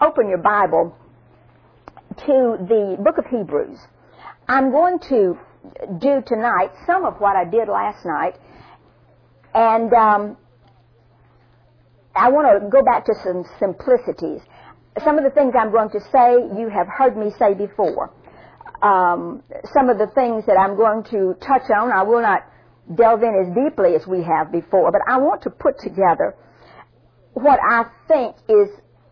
open your Bible to the book of Hebrews. I'm going to do tonight some of what I did last night, and I want to go back to some simplicities. Some of the things I'm going to say, you have heard me say before. Some of the things that I'm going to touch on, I will not delve in as deeply as we have before, but I want to put together what I think is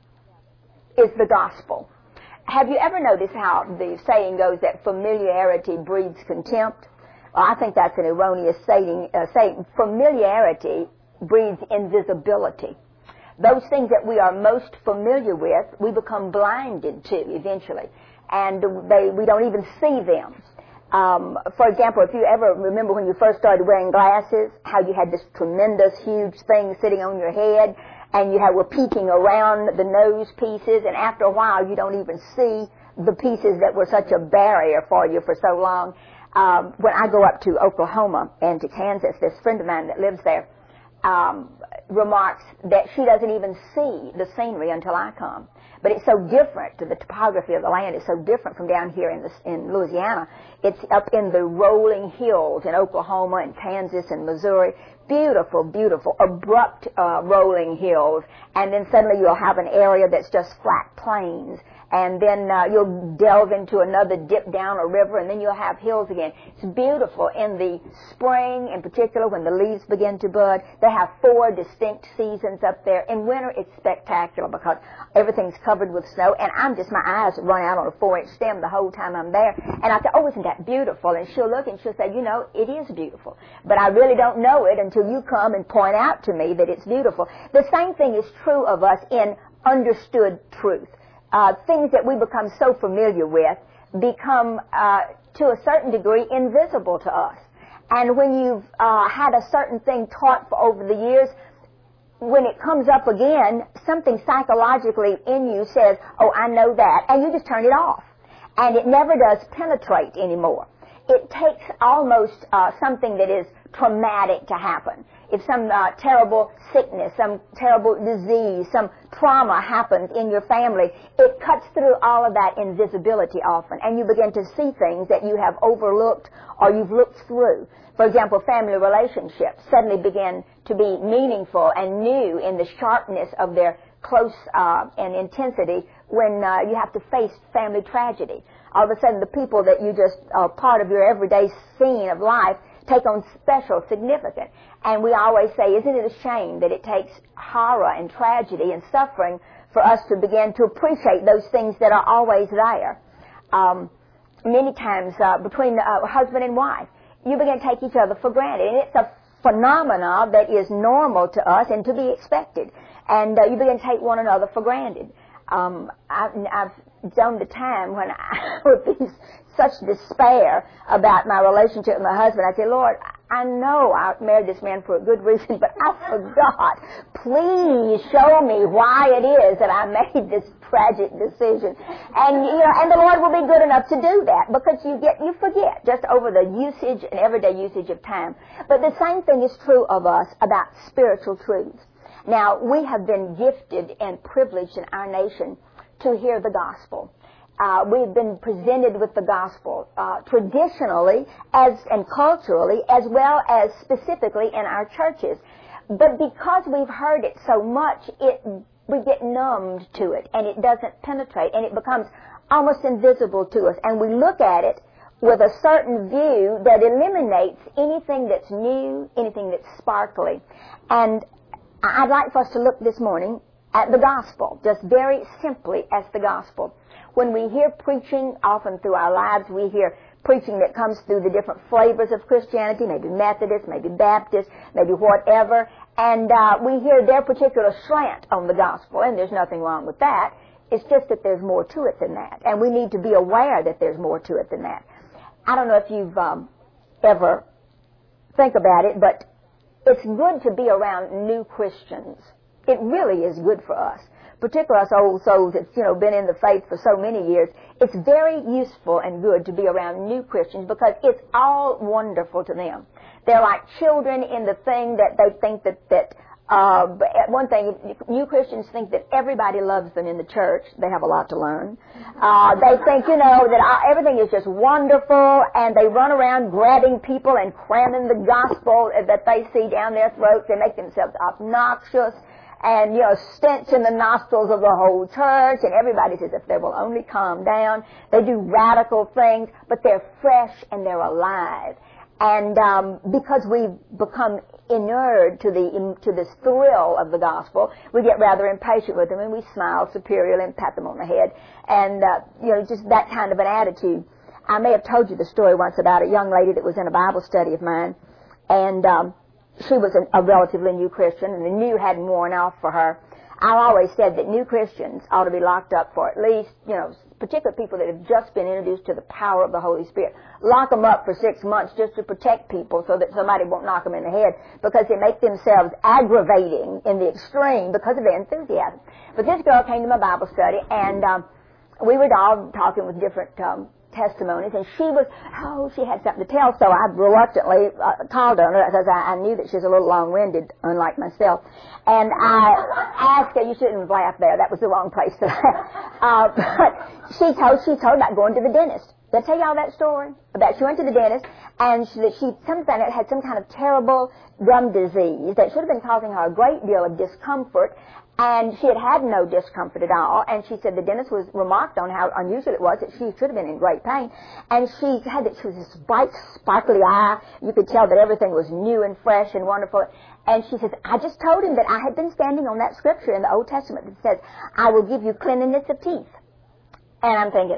the gospel. Have you ever noticed how the saying goes that familiarity breeds contempt? Well, I think that's an erroneous saying. Familiarity breeds invisibility. Those things that we are most familiar with, we become blinded to eventually, and we don't even see them. For example, if you ever remember when you first started wearing glasses, how you had this tremendous, huge thing sitting on your head, and you were peeking around the nose pieces, and after a while you don't even see the pieces that were such a barrier for you for so long. When I go up to Oklahoma and to Kansas, this friend of mine that lives there remarks that she doesn't even see the scenery until I come. But it's so different, the topography of the land is so different from down here in Louisiana. It's up in the rolling hills in Oklahoma and Kansas and Missouri. Beautiful, beautiful, abrupt rolling hills. And then suddenly you'll have an area that's just flat plains. And then you'll delve into another dip down a river, and then you'll have hills again. It's beautiful in the spring, in particular, when the leaves begin to bud. They have 4 distinct seasons up there. In winter, it's spectacular because everything's covered with snow, and my eyes run out on a 4-inch stem the whole time I'm there. And I say, oh, isn't that beautiful? And she'll look and she'll say, you know, it is beautiful. But I really don't know it until you come and point out to me that it's beautiful. The same thing is true of us in understood truth. Things that we become so familiar with become, to a certain degree, invisible to us. And when you've had a certain thing taught for over the years, when it comes up again, something psychologically in you says, oh, I know that, and you just turn it off. And it never does penetrate anymore. It takes almost something that is traumatic to happen. If some terrible sickness, some terrible disease, some trauma happens in your family, it cuts through all of that invisibility often, and you begin to see things that you have overlooked or you've looked through. For example, family relationships suddenly begin to be meaningful and new in the sharpness of their close and intensity when you have to face family tragedy. All of a sudden, the people that you just are part of your everyday scene of life take on special significance. And we always say, isn't it a shame that it takes horror and tragedy and suffering for us to begin to appreciate those things that are always there? Many times between husband and wife, you begin to take each other for granted. And it's a phenomena that is normal to us and to be expected. And you begin to take one another for granted. I've done the time when I would be such despair about my relationship with my husband. I say, Lord, I know I married this man for a good reason, but I forgot. Please show me why it is that I made this tragic decision. And and the Lord will be good enough to do that, because you forget just over the usage and everyday usage of time. But the same thing is true of us about spiritual truths. Now, we have been gifted and privileged in our nation to hear the gospel. We've been presented with the gospel traditionally and culturally, as well as specifically in our churches. But because we've heard it so much, we get numbed to it, and it doesn't penetrate, and it becomes almost invisible to us. And we look at it with a certain view that eliminates anything that's new, anything that's sparkly. And I'd like for us to look this morning at the gospel, just very simply as the gospel. When we hear preaching, often through our lives, we hear preaching that comes through the different flavors of Christianity, maybe Methodist, maybe Baptist, maybe whatever, and we hear their particular slant on the gospel, and there's nothing wrong with that. It's just that there's more to it than that, and we need to be aware that there's more to it than that. I don't know if you've ever think about it, but it's good to be around new Christians. It really is good for us, particularly us old souls that's, been in the faith for so many years. It's very useful and good to be around new Christians because it's all wonderful to them. They're like children in the thing that they think that But one thing, new Christians think that everybody loves them in the church. They have a lot to learn. They think, that everything is just wonderful, and they run around grabbing people and cramming the gospel that they see down their throats. They make themselves obnoxious and, stench in the nostrils of the whole church, and everybody says if they will only calm down. They do radical things, but they're fresh and they're alive. And because we've become inured to this thrill of the gospel, we get rather impatient with them, and we smile superiorly and pat them on the head, and just that kind of an attitude. I may have told you the story once about a young lady that was in a Bible study of mine, and she was a relatively new Christian, and the new hadn't worn off for her. I've always said that new Christians ought to be locked up for at least, particularly people that have just been introduced to the power of the Holy Spirit. Lock them up for 6 months just to protect people so that somebody won't knock them in the head, because they make themselves aggravating in the extreme because of their enthusiasm. But this girl came to my Bible study, and we were all talking with different testimonies, and she had something to tell, so I reluctantly called her because I knew that she was a little long-winded, unlike myself. And I asked her, you shouldn't laugh there, that was the wrong place to laugh. But she told about going to the dentist. Did I tell y'all that story? About she went to the dentist, and she had some kind of terrible gum disease that should have been causing her a great deal of discomfort. And she had no discomfort at all, and she said the dentist remarked on how unusual it was, that she should have been in great pain. And she was this bright, sparkly eye. You could tell that everything was new and fresh and wonderful. And she says, I just told him that I had been standing on that scripture in the Old Testament that says, I will give you cleanliness of teeth. And I'm thinking,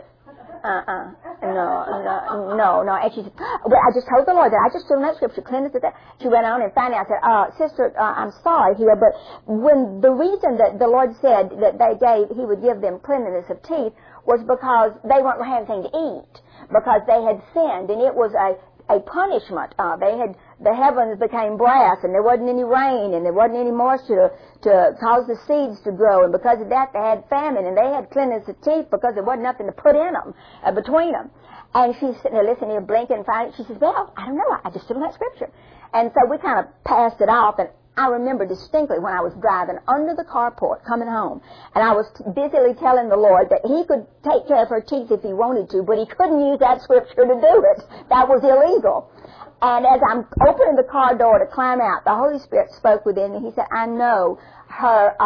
no. And she said, well, I just told the Lord that I just stood on that scripture, cleanliness of that. She went on, and finally I said, sister, I'm sorry here, but when the reason that the Lord said that He would give them cleanliness of teeth was because they weren't having anything to eat, because they had sinned, and it was a punishment. The heavens became brass, and there wasn't any rain, and there wasn't any moisture to cause the seeds to grow, and because of that they had famine, and they had cleanliness of teeth because there wasn't nothing to put in them, between them. And she's sitting there listening, blinking, and finally she says, well, I don't know, I just stood on that scripture. And so we kind of passed it off, and I remember distinctly when I was driving under the carport coming home, and I was busily telling the Lord that He could take care of her teeth if He wanted to, but He couldn't use that scripture to do it. That was illegal. And as I'm opening the car door to climb out, the Holy Spirit spoke within me. He said, I know her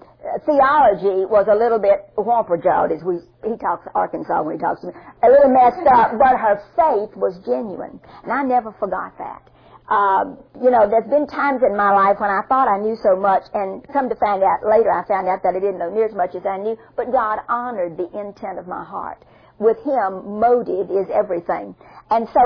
theology was a little bit whomper-jawed, as he talks Arkansas when he talks to me, a little messed up, but her faith was genuine. And I never forgot that. There's been times in my life when I thought I knew so much, and come to find out later, I found out that I didn't know near as much as I knew, but God honored the intent of my heart. With Him, motive is everything. And so,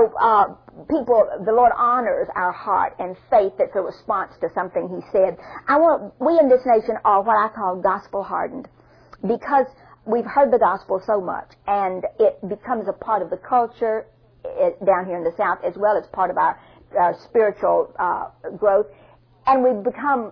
the Lord honors our heart and faith that's a response to something He said. We in this nation are what I call gospel hardened, because we've heard the gospel so much, and it becomes a part of the culture down here in the South, as well as part of our spiritual growth, and we become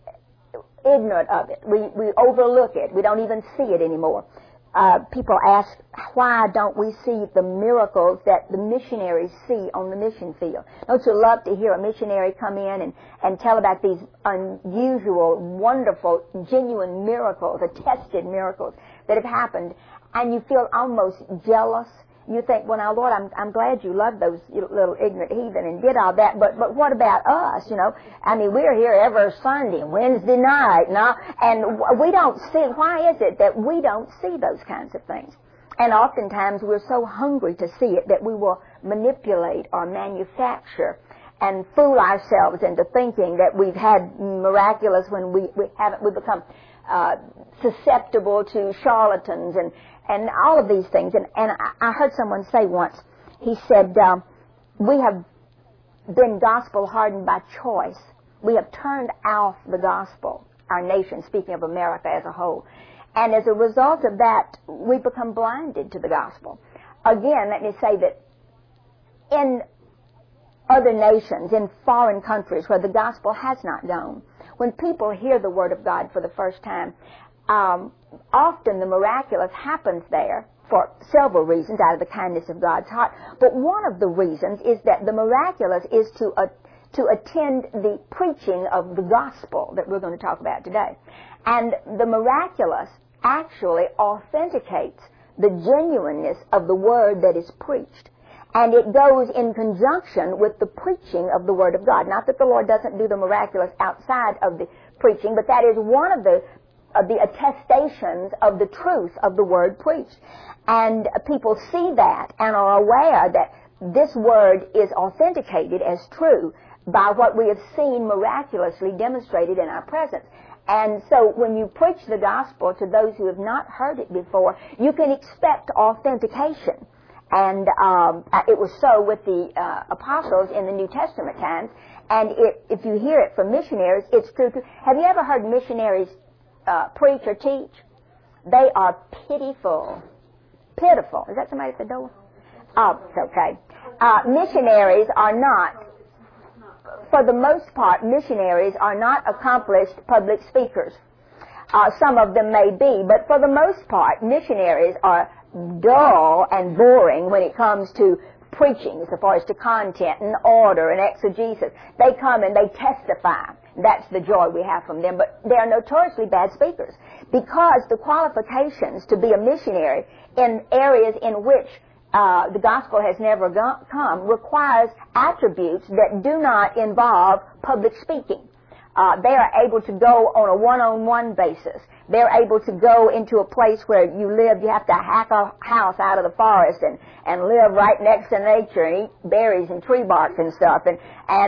ignorant of it. We overlook it. We don't even see it anymore. People ask, why don't we see the miracles that the missionaries see on the mission field? Don't you love to hear a missionary come in and tell about these unusual, wonderful, genuine miracles, attested miracles that have happened, and you feel almost jealous? You think, well, now, Lord, I'm glad you loved those little ignorant heathen and did all that, but what about us, I mean, we're here every Sunday, Wednesday night, and we don't see, why is it that we don't see those kinds of things? And oftentimes we're so hungry to see it that we will manipulate or manufacture and fool ourselves into thinking that we've had miraculous when we haven't. We become susceptible to charlatans and all of these things. And I heard someone say once, he said, we have been gospel hardened by choice. We have turned off the gospel, our nation, speaking of America as a whole. And as a result of that, we become blinded to the gospel. Again, let me say that in other nations, in foreign countries where the gospel has not gone, when people hear the Word of God for the first time, often the miraculous happens there for several reasons out of the kindness of God's heart. But one of the reasons is that the miraculous is to to attend the preaching of the gospel that we're going to talk about today. And the miraculous actually authenticates the genuineness of the word that is preached. And it goes in conjunction with the preaching of the Word of God. Not that the Lord doesn't do the miraculous outside of the preaching, but that is one of the attestations of the truth of the Word preached. And people see that and are aware that this Word is authenticated as true by what we have seen miraculously demonstrated in our presence. And so when you preach the gospel to those who have not heard it before, you can expect authentication. And it was so with the apostles in the New Testament times. And if you hear it from missionaries, it's true too. Have you ever heard missionaries preach or teach? They are pitiful. Pitiful. Is that somebody at the door? Oh, it's okay. Missionaries are not, for the most part, missionaries are not accomplished public speakers. Some of them may be, but for the most part, missionaries are dull and boring when it comes to preaching as far as to content and order and exegesis. They come and they testify. That's the joy we have from them. But they are notoriously bad speakers because the qualifications to be a missionary in areas in which the gospel has never come requires attributes that do not involve public speaking. They are able to go on a one-on-one basis. They're able to go into a place where you live. You have to hack a house out of the forest and live right next to nature and eat berries and tree bark and stuff. And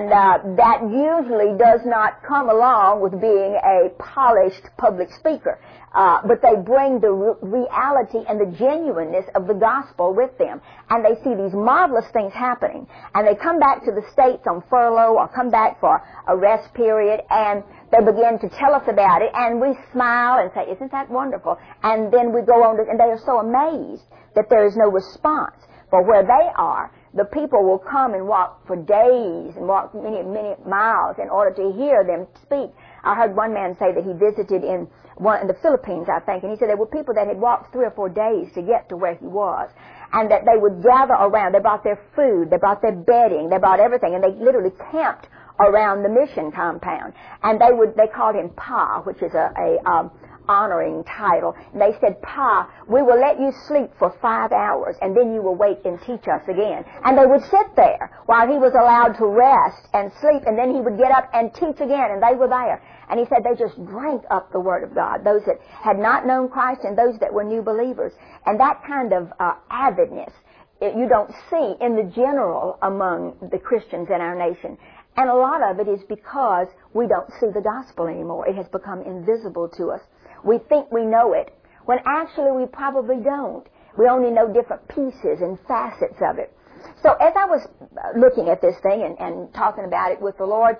that usually does not come along with being a polished public speaker. But they bring the reality and the genuineness of the gospel with them. And they see these marvelous things happening. And they come back to the States on furlough or come back for a rest period, and they begin to tell us about it, and we smile and say, isn't that wonderful? And then we go on to, and they are so amazed that there is no response. For where they are, the people will come and walk for days and walk many, many miles in order to hear them speak. I heard one man say that he visited in the Philippines, I think, and he said there were people that had walked 3 or 4 days to get to where he was, and that they would gather around. They brought their food, they brought their bedding, they brought everything, and they literally camped around the mission compound. And they called him Pa, which is a honoring title. And they said, Pa, we will let you sleep for 5 hours, and then you will wait and teach us again. And they would sit there while he was allowed to rest and sleep, and then he would get up and teach again, and they were there. And he said they just drank up the Word of God, those that had not known Christ and those that were new believers. And that kind of avidness you don't see in the general among the Christians in our nation. And a lot of it is because we don't see the gospel anymore. It has become invisible to us. We think we know it, when actually we probably don't. We only know different pieces and facets of it. So as I was looking at this thing and talking about it with the Lord,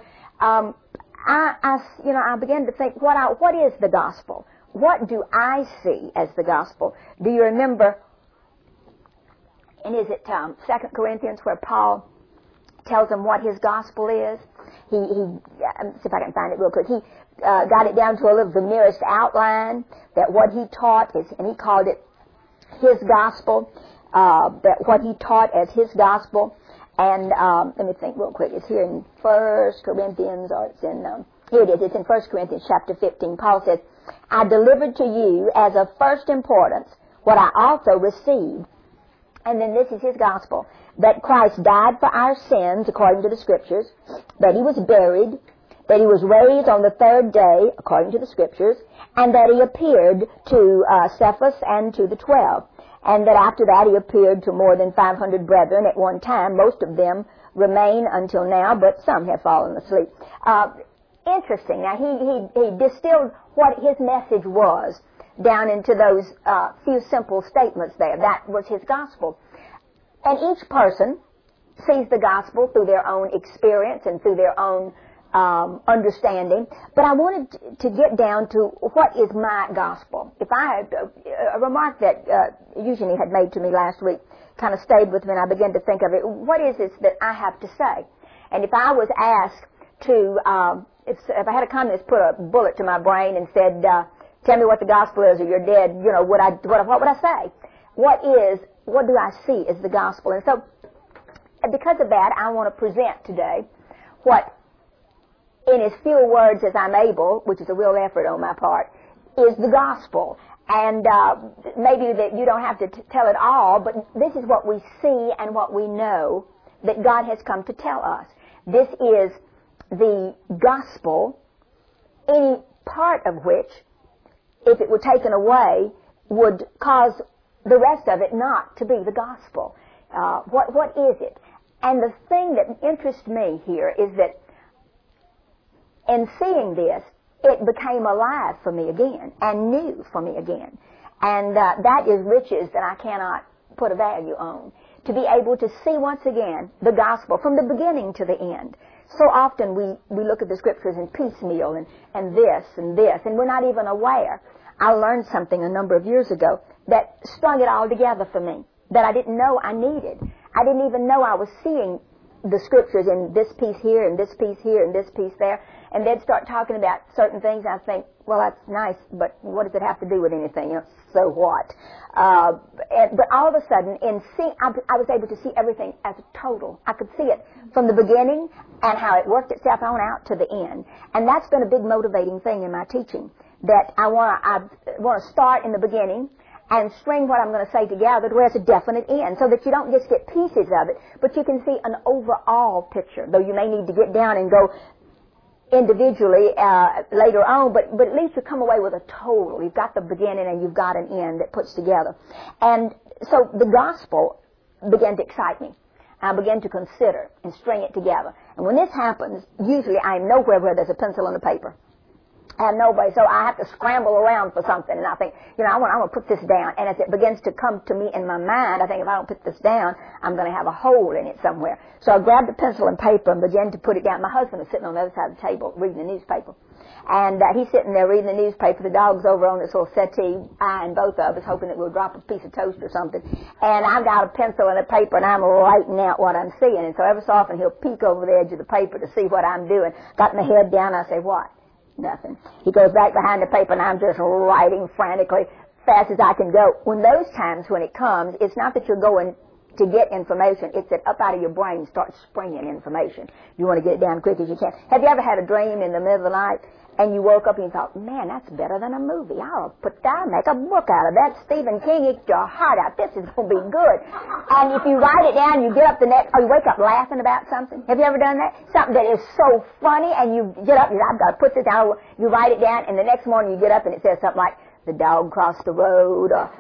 I began to think, what is the gospel? What do I see as the gospel? Do you remember, and is it 2 Corinthians where Paul tells them what his gospel is? Let me see if I can find it real quick. He got it down to the merest outline, that what he taught is, and he called it his gospel, that what he taught as his gospel. And let me think real quick. It's here in 1 Corinthians, or it's in, here it is. It's in 1 Corinthians chapter 15. Paul says, I delivered to you as of first importance what I also received. And then this is his gospel, that Christ died for our sins according to the Scriptures, that he was buried, that he was raised on the 3rd day according to the Scriptures, and that he appeared to Cephas and to the 12. And that after that he appeared to more than 500 brethren at one time. Most of them remain until now, but some have fallen asleep. Interesting. Now, he distilled what his message was down into those few simple statements there. That was his gospel. And each person sees the gospel through their own experience and through their own understanding. But I wanted to get down to what is my gospel. If I had a remark that Eugenie had made to me last week kind of stayed with me, and I began to think of it. What is this that I have to say? And if I was asked to, if I had a communist put a bullet to my brain and said, tell me what the gospel is or you're dead, what would I say? What do I see as the gospel? And so, because of that, I want to present today what, in as few words as I'm able, which is a real effort on my part, is the gospel. And maybe that you don't have to tell it all, but this is what we see and what we know that God has come to tell us. This is the gospel, any part of which, if it were taken away, would cause the rest of it not to be the gospel. What is it? And the thing that interests me here is that in seeing this, it became alive for me again and new for me again. And that is riches that I cannot put a value on. To be able to see once again the gospel from the beginning to the end. So often we look at the scriptures in piecemeal and this, and we're not even aware. I learned something a number of years ago that strung it all together for me, that I didn't know I needed. I didn't even know I was seeing the scriptures in this piece here, and this piece here, and this piece there, and they'd start talking about certain things, and I think, well, that's nice, but what does it have to do with anything? You know, so what? But all of a sudden, I was able to see everything as a total. I could see it from the beginning and how it worked itself on out to the end. And that's been a big motivating thing in my teaching, that I want to start in the beginning and string what I'm going to say together to where it's a definite end, so that you don't just get pieces of it, but you can see an overall picture, though you may need to get down and go individually later on, but at least you come away with a total. You've got the beginning and you've got an end that puts together. And so the gospel began to excite me. I began to consider and string it together. And when this happens, usually I'm nowhere where there's a pencil and a paper. I have nobody, so I have to scramble around for something, and I think, I want to put this down. And as it begins to come to me in my mind, I think if I don't put this down, I'm going to have a hole in it somewhere. So I grabbed a pencil and paper and began to put it down. My husband was sitting on the other side of the table reading the newspaper. And he's sitting there reading the newspaper. The dog's over on this little settee, I and both of us, hoping that we'll drop a piece of toast or something. And I've got a pencil and a paper, and I'm writing out what I'm seeing. And so every so often he'll peek over the edge of the paper to see what I'm doing. Got my head down, I say, what? Nothing. He goes back behind the paper, and I'm just writing frantically, fast as I can go. When those times when it comes, it's not that you're going to get information, it's that up out of your brain starts springing information. You want to get it down quick as you can. Have you ever had a dream in the middle of the night, and you woke up and you thought, man, that's better than a movie. I'll make a book out of that. Stephen King, eat your heart out. This is going to be good. And if you write it down, you get up you wake up laughing about something. Have you ever done that? Something that is so funny, and you get up, I've got to put this down. You write it down, and the next morning you get up and it says something like, the dog crossed the road, or,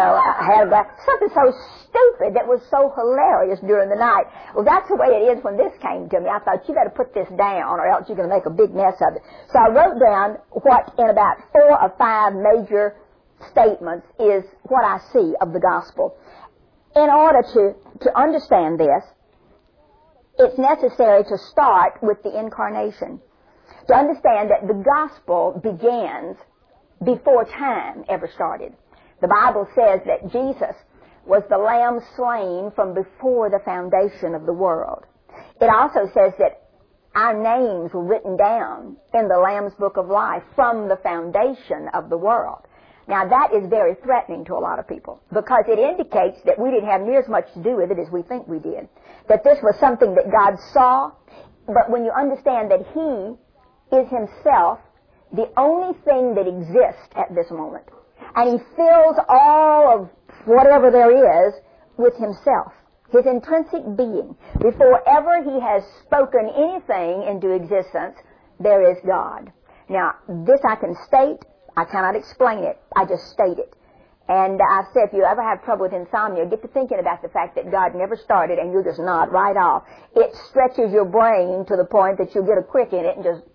I had a glass. Something so stupid that was so hilarious during the night. Well, that's the way it is when this came to me. I thought, you better put this down, or else you're going to make a big mess of it. So I wrote down what, in about 4 or 5 major statements, is what I see of the gospel. In order to understand this, it's necessary to start with the incarnation. To understand that the gospel begins before time ever started. The Bible says that Jesus was the Lamb slain from before the foundation of the world. It also says that our names were written down in the Lamb's Book of Life from the foundation of the world. Now that is very threatening to a lot of people, because it indicates that we didn't have near as much to do with it as we think we did. That this was something that God saw, but when you understand that He is Himself the only thing that exists at this moment, and He fills all of whatever there is with Himself, His intrinsic being. Before ever He has spoken anything into existence, there is God. Now, this I can state. I cannot explain it. I just state it. And I've said, if you ever have trouble with insomnia, get to thinking about the fact that God never started, and you'll just nod right off. It stretches your brain to the point that you'll get a crick in it and just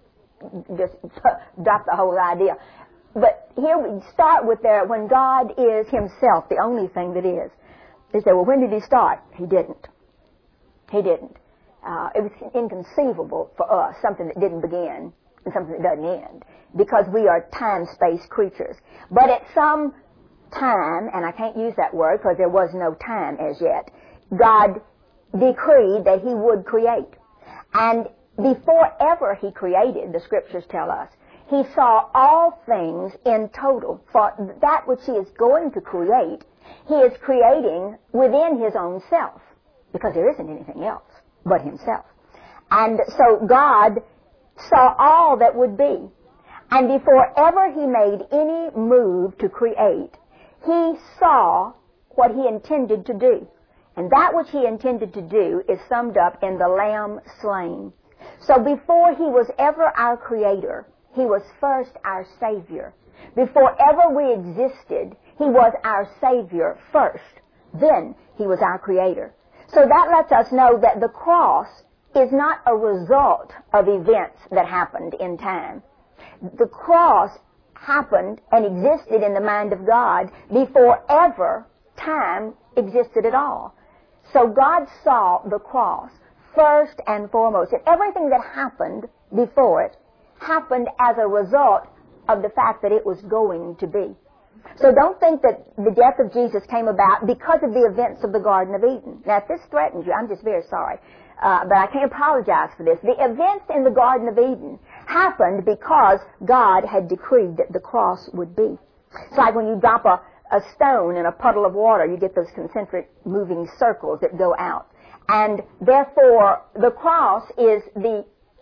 drop the whole idea. But here we start with when God is Himself, the only thing that is. They say, well, when did He start? He didn't. He didn't. It was inconceivable for us, something that didn't begin and something that doesn't end, because we are time-space creatures. But at some time, and I can't use that word because there was no time as yet, God decreed that He would create. And before ever He created, the Scriptures tell us, He saw all things in total. For that which He is going to create, He is creating within His own self, because there isn't anything else but Himself. And so God saw all that would be. And before ever He made any move to create, He saw what He intended to do. And that which He intended to do is summed up in the Lamb slain. So before He was ever our Creator, He was first our Savior. Before ever we existed, He was our Savior first. Then He was our Creator. So that lets us know that the cross is not a result of events that happened in time. The cross happened and existed in the mind of God before ever time existed at all. So God saw the cross first and foremost. And everything that happened before it happened as a result of the fact that it was going to be. So don't think that the death of Jesus came about because of the events of the Garden of Eden. Now, if this threatens you, I'm just very sorry. But I can't apologize for this. The events in the Garden of Eden happened because God had decreed that the cross would be. It's like when you drop a stone in a puddle of water, you get those concentric moving circles that go out. And therefore, the cross is the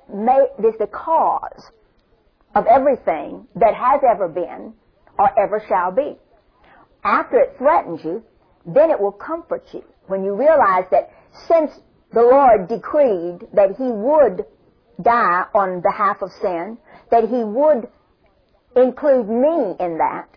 cause of everything that has ever been or ever shall be. After it threatens you, then it will comfort you when you realize that since the Lord decreed that He would die on behalf of sin, that He would include me in that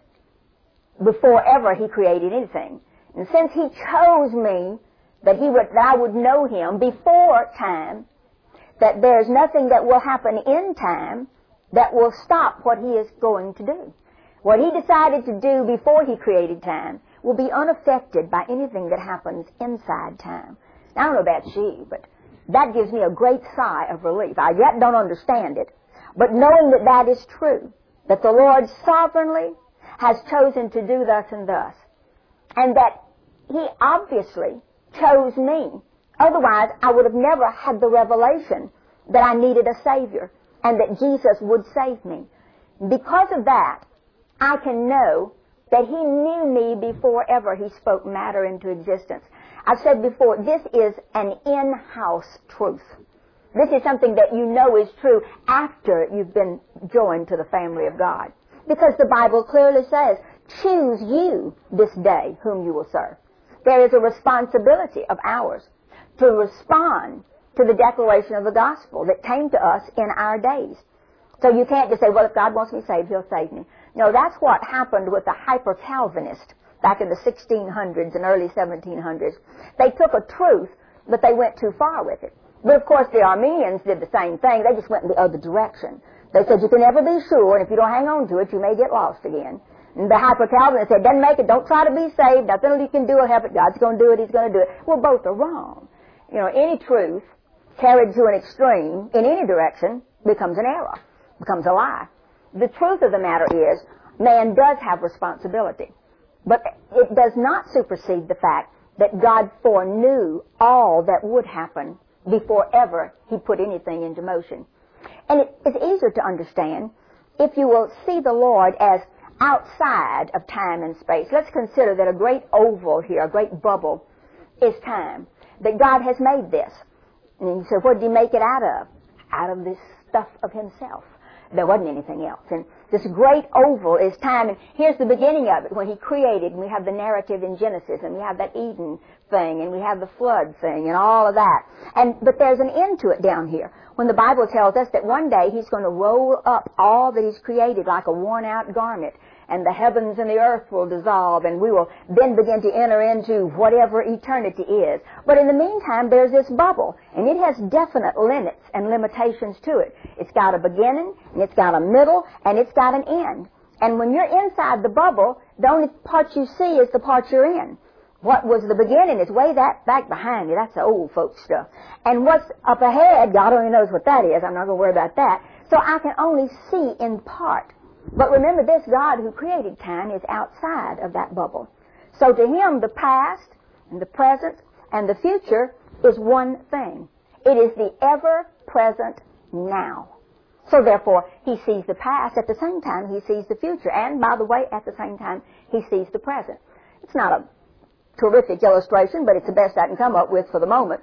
before ever He created anything. And since He chose me, that I would know Him before time, that there's nothing that will happen in time that will stop what He is going to do. What He decided to do before He created time will be unaffected by anything that happens inside time. Now, I don't know about you, but that gives me a great sigh of relief. I yet don't understand it, but knowing that that is true, that the Lord sovereignly has chosen to do thus and thus, and that He obviously chose me. Otherwise, I would have never had the revelation that I needed a Savior and that Jesus would save me. Because of that, I can know that He knew me before ever He spoke matter into existence. I've said before, this is an in-house truth. This is something that you know is true after you've been joined to the family of God. Because the Bible clearly says, choose you this day whom you will serve. There is a responsibility of ours to respond to the declaration of the gospel that came to us in our days. So you can't just say, well, if God wants me saved, He'll save me. No, that's what happened with the hyper-Calvinist back in the 1600s and early 1700s. They took a truth, but they went too far with it. But of course the Armenians did the same thing. They just went in the other direction. They said you can never be sure, and if you don't hang on to it, you may get lost again. And the hyper-Calvinist said, doesn't make it, don't try to be saved, nothing you can do will help it, God's going to do it, He's going to do it. Well, both are wrong. You know, any truth carried to an extreme in any direction becomes an error, becomes a lie. The truth of the matter is, man does have responsibility. But it does not supersede the fact that God foreknew all that would happen before ever He put anything into motion. And it's easier to understand if you will see the Lord as outside of time and space. Let's consider that a great oval here, a great bubble, is time. That God has made this. And you say, what did He make it out of? Out of this stuff of Himself. There wasn't anything else. And this great oval is time. And here's the beginning of it, when He created, and we have the narrative in Genesis, and we have that Eden thing, and we have the flood thing, and all of that. But there's an end to it down here, when the Bible tells us that one day He's going to roll up all that He's created like a worn-out garment, and the heavens and the earth will dissolve, and we will then begin to enter into whatever eternity is. But in the meantime, there's this bubble, and it has definite limits and limitations to it. It's got a beginning, and it's got a middle, and it's got an end. And when you're inside the bubble, the only part you see is the part you're in. What was the beginning is way back behind you. That's the old folks stuff. And what's up ahead, God only knows what that is. I'm not going to worry about that. So I can only see in part. But remember this, God who created time is outside of that bubble. So to Him, the past and the present and the future is one thing. It is the ever-present now. So therefore, He sees the past. At the same time, He sees the future. And, by the way, at the same time, He sees the present. It's not a terrific illustration, but it's the best I can come up with for the moment.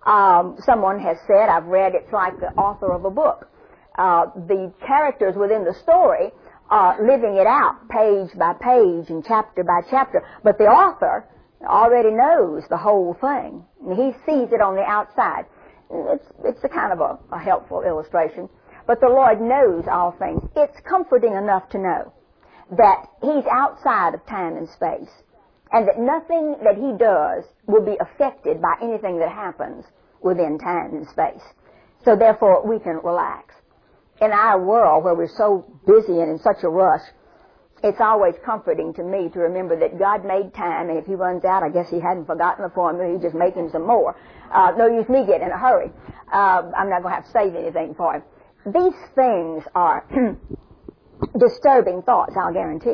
Someone has said, I've read, it's like the author of a book. The characters within the story are living it out page by page and chapter by chapter, but the author already knows the whole thing. And he sees it on the outside. It's a kind of a helpful illustration. But the Lord knows all things. It's comforting enough to know that He's outside of time and space, and that nothing that He does will be affected by anything that happens within time and space. So therefore, we can relax. In our world, where we're so busy and in such a rush, it's always comforting to me to remember that God made time, and if He runs out, I guess He hadn't forgotten the formula. He's just making some more. No use me getting in a hurry. I'm not going to have to save anything for Him. These things are disturbing thoughts, I'll guarantee.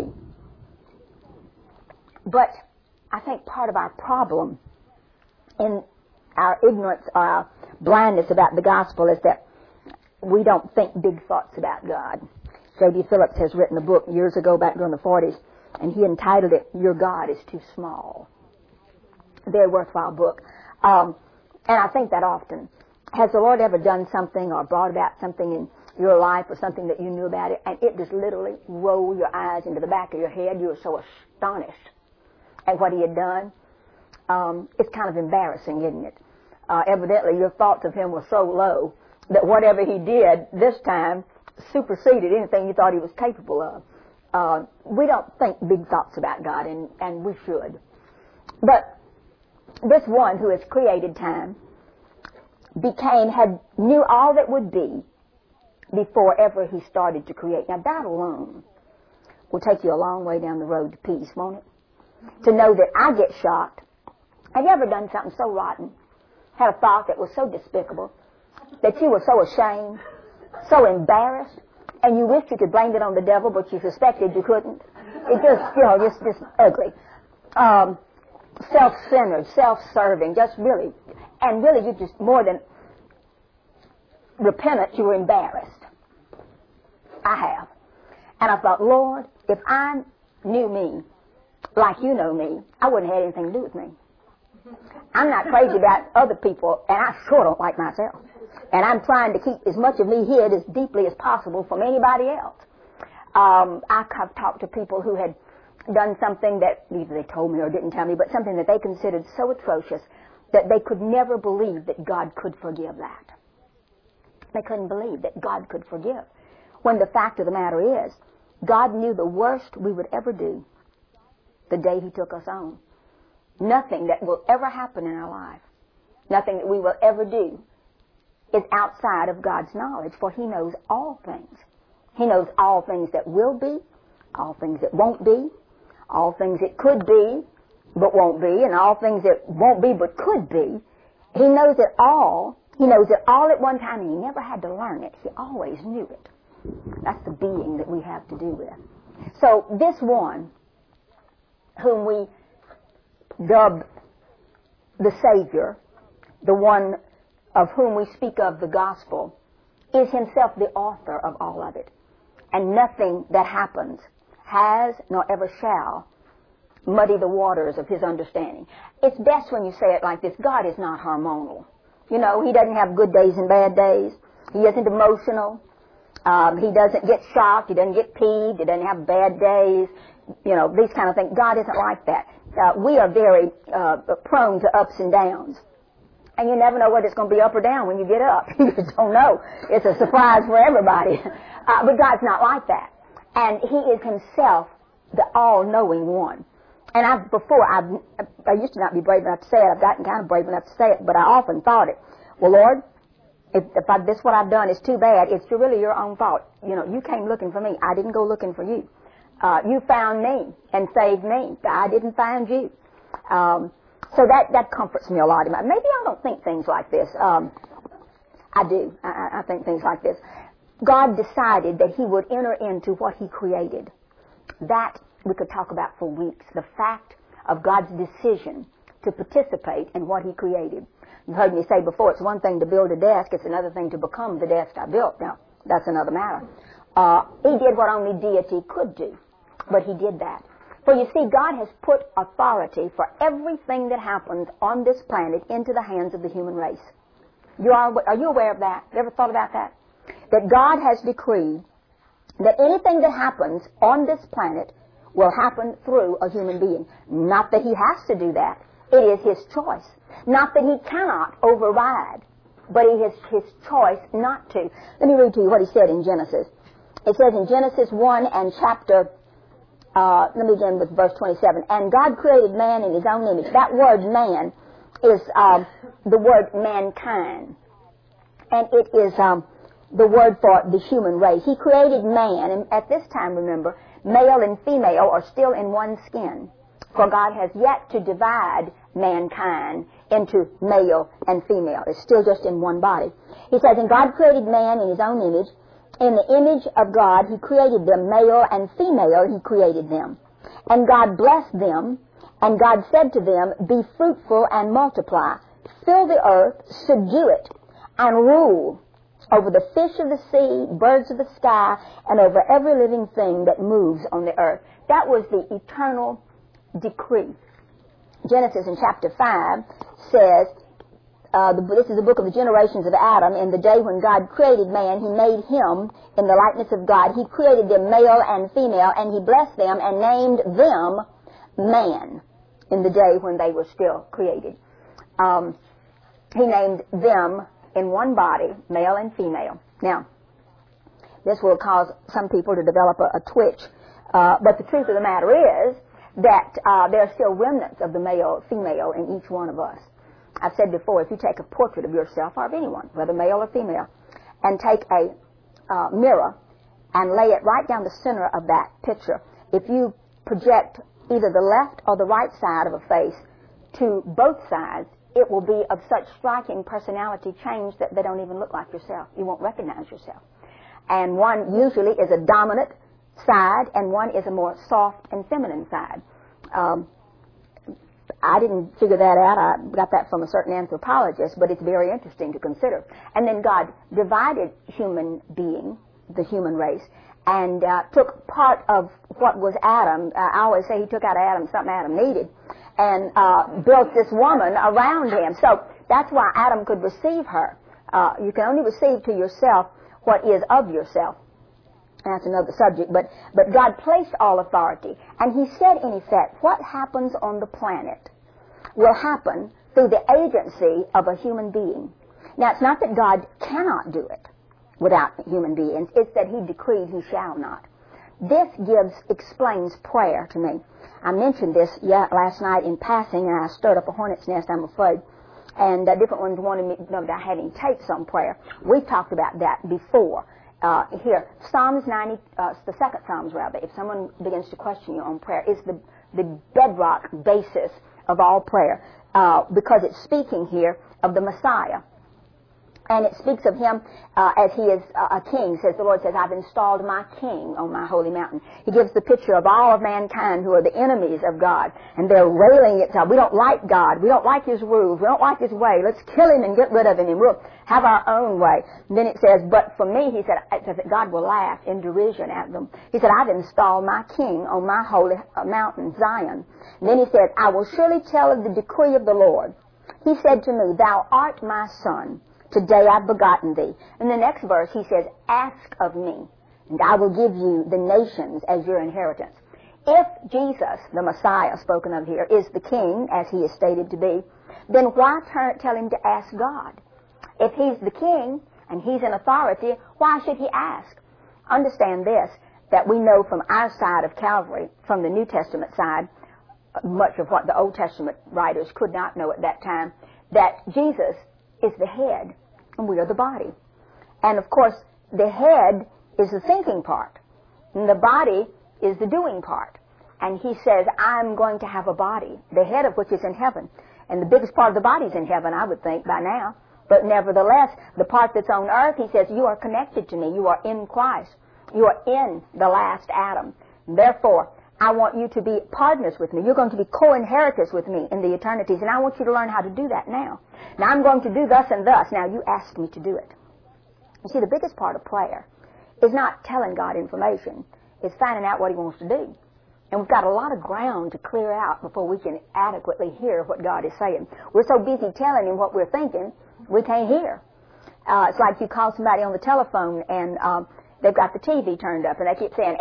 But I think part of our problem in our ignorance or our blindness about the gospel is that we don't think big thoughts about God. J.D. Phillips has written a book years ago, back during the 40s, and he entitled it, Your God is Too Small. Very worthwhile book. And I think that often. Has the Lord ever done something or brought about something in your life or something that you knew about it, and it just literally rolled your eyes into the back of your head? You were so astonished at what He had done. It's kind of embarrassing, isn't it? Evidently, your thoughts of Him were so low that whatever He did this time superseded anything you thought He was capable of. We don't think big thoughts about God, and we should. But this one who has created time knew all that would be before ever He started to create. Now that alone will take you a long way down the road to peace, won't it? To know that I get shocked. Have you ever done something so rotten, had a thought that was so despicable, that you were so ashamed, so embarrassed, and you wished you could blame it on the devil, but you suspected you couldn't? It just ugly. Self-centered, self-serving, and really you just more than repentant, you were embarrassed. I have. And I thought, Lord, if I knew me like you know me, I wouldn't have had anything to do with me. I'm not crazy about other people, and I sure don't like myself. And I'm trying to keep as much of me hid as deeply as possible from anybody else. I've talked to people who had done something that either they told me or didn't tell me, but something that they considered so atrocious that they could never believe that God could forgive that. They couldn't believe that God could forgive. When the fact of the matter is, God knew the worst we would ever do the day He took us on. Nothing that will ever happen in our life, nothing that we will ever do, is outside of God's knowledge, for He knows all things. He knows all things that will be, all things that won't be, all things that could be but won't be, and all things that won't be but could be. He knows it all. He knows it all at one time, and He never had to learn it. He always knew it. That's the being that we have to do with. So this one, whom we dub the Savior, the one of whom we speak of the gospel, is Himself the author of all of it. And nothing that happens has nor ever shall muddy the waters of His understanding. It's best when you say it like this: God is not hormonal. You know, He doesn't have good days and bad days. He isn't emotional. He doesn't get shocked. He doesn't get peeved. He doesn't have bad days. You know, these kind of things. God isn't like that. We are very prone to ups and downs. And you never know whether it's going to be up or down when you get up. You just don't know. It's a surprise for everybody. But God's not like that. And He is Himself the all-knowing one. And I used to not be brave enough to say it. I've gotten kind of brave enough to say it, but I often thought it. Well, Lord, if this what I've done is too bad, it's really Your own fault. You know, You came looking for me. I didn't go looking for You. You found me and saved me. I didn't find You. So that comforts me a lot. Maybe I don't think things like this. I do. I think things like this. God decided that He would enter into what He created. That we could talk about for weeks. The fact of God's decision to participate in what He created. You've heard me say before, it's one thing to build a desk, it's another thing to become the desk I built. Now, that's another matter. He did what only deity could do, but He did that. For you see, God has put authority for everything that happens on this planet into the hands of the human race. Are you aware of that? You ever thought about that? That God has decreed that anything that happens on this planet will happen through a human being. Not that he has to do that. It is his choice. Not that he cannot override, but it is his choice not to. Let me read to you what he said in Genesis. It says in Genesis 1 and chapter, let me begin with verse 27. And God created man in his own image. That word man is the word mankind. And it is the word for the human race. He created man, and at this time, remember, male and female are still in one skin. For God has yet to divide mankind into male and female. It's still just in one body. He says, and God created man in his own image. In the image of God, he created them, male and female, he created them. And God blessed them, and God said to them, be fruitful and multiply. Fill the earth, subdue it, and rule over the fish of the sea, birds of the sky, and over every living thing that moves on the earth. That was the eternal decree. Genesis in chapter 5 says, this is the book of the generations of Adam. In the day when God created man, he made him in the likeness of God. He created them male and female, and he blessed them and named them man in the day when they were still created. He named them in one body, male and female. Now, this will cause some people to develop a twitch, but the truth of the matter is that there are still remnants of the male, female in each one of us. I've said before, if you take a portrait of yourself or of anyone, whether male or female, and take a mirror and lay it right down the center of that picture, if you project either the left or the right side of a face to both sides, it will be of such striking personality change that they don't even look like yourself. You won't recognize yourself. And one usually is a dominant side, and one is a more soft and feminine side. I didn't figure that out. I got that from a certain anthropologist, but it's very interesting to consider. And then God divided human being, the human race, and took part of what was Adam. I always say he took out of Adam something Adam needed, and built this woman around him. So that's why Adam could receive her. You can only receive to yourself what is of yourself. That's another subject, but God placed all authority. And he said, in effect, what happens on the planet will happen through the agency of a human being. Now, it's not that God cannot do it without human beings. It's that he decreed he shall not. This explains prayer to me. I mentioned this last night in passing, and I stirred up a hornet's nest, I'm afraid. And different ones wanted me to know about having tapes on prayer. We've talked about that before. Here, Psalms 90, the second Psalms rather, if someone begins to question you on prayer, is the bedrock basis of all prayer, because it's speaking here of the Messiah. And it speaks of him as he is a king. Says the Lord says, I've installed my king on my holy mountain. He gives the picture of all of mankind who are the enemies of God. And they're railing at God. We don't like God. We don't like his rules. We don't like his way. Let's kill him and get rid of him, and we'll have our own way. And then it says, but for me, he said, it says that God will laugh in derision at them. He said, I've installed my king on my holy mountain, Zion. And then he says, I will surely tell of the decree of the Lord. He said to me, thou art my son. Today I've begotten thee. In the next verse, he says, ask of me, and I will give you the nations as your inheritance. If Jesus, the Messiah spoken of here, is the king, as he is stated to be, then why tell him to ask God? If he's the king, and he's in authority, why should he ask? Understand this, that we know from our side of Calvary, from the New Testament side, much of what the Old Testament writers could not know at that time, that Jesus is the head, and we are the body. And of course, the head is the thinking part, and the body is the doing part. And he says, I'm going to have a body, the head of which is in heaven. And the biggest part of the body is in heaven, I would think, by now. But nevertheless, the part that's on earth, he says, you are connected to me. You are in Christ. You are in the last Adam. Therefore, I want you to be partners with me. You're going to be co-inheritors with me in the eternities, and I want you to learn how to do that now. Now, I'm going to do thus and thus. Now, you asked me to do it. You see, the biggest part of prayer is not telling God information. It's finding out what he wants to do. And we've got a lot of ground to clear out before we can adequately hear what God is saying. We're so busy telling him what we're thinking, we can't hear. It's like you call somebody on the telephone and they've got the TV turned up and they keep saying,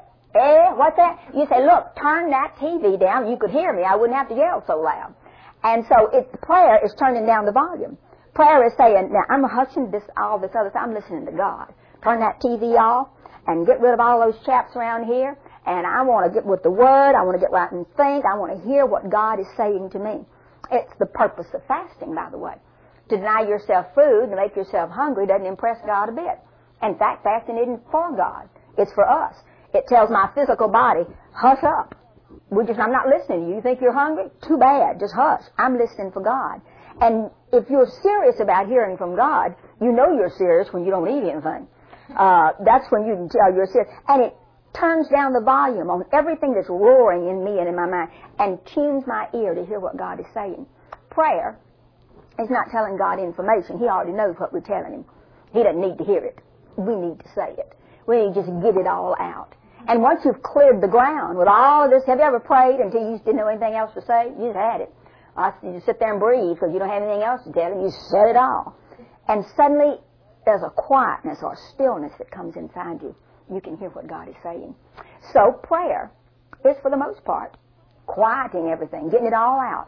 what's that? You say, look, turn that TV down. You could hear me. I wouldn't have to yell so loud. And so prayer is turning down the volume. Prayer is saying, now I'm hushing all this other stuff. I'm listening to God. Turn that TV off and get rid of all those chaps around here. And I want to get with the Word. I want to get right and think. I want to hear what God is saying to me. It's the purpose of fasting, by the way. To deny yourself food, to make yourself hungry, doesn't impress God a bit. In fact, fasting isn't for God. It's for us. It tells my physical body, hush up. I'm not listening to you. You think you're hungry? Too bad. Just hush. I'm listening for God. And if you're serious about hearing from God, you know you're serious when you don't eat anything. That's when you can tell you're serious. And it turns down the volume on everything that's roaring in me and in my mind and tunes my ear to hear what God is saying. Prayer is not telling God information. He already knows what we're telling him. He doesn't need to hear it. We need to say it. We need to just get it all out. And once you've cleared the ground with all of this, have you ever prayed until you just didn't know anything else to say? You just had it. You sit there and breathe because you don't have anything else to tell him. You said it all. And suddenly there's a quietness or a stillness that comes inside you. You can hear what God is saying. So prayer is, for the most part, quieting everything, getting it all out,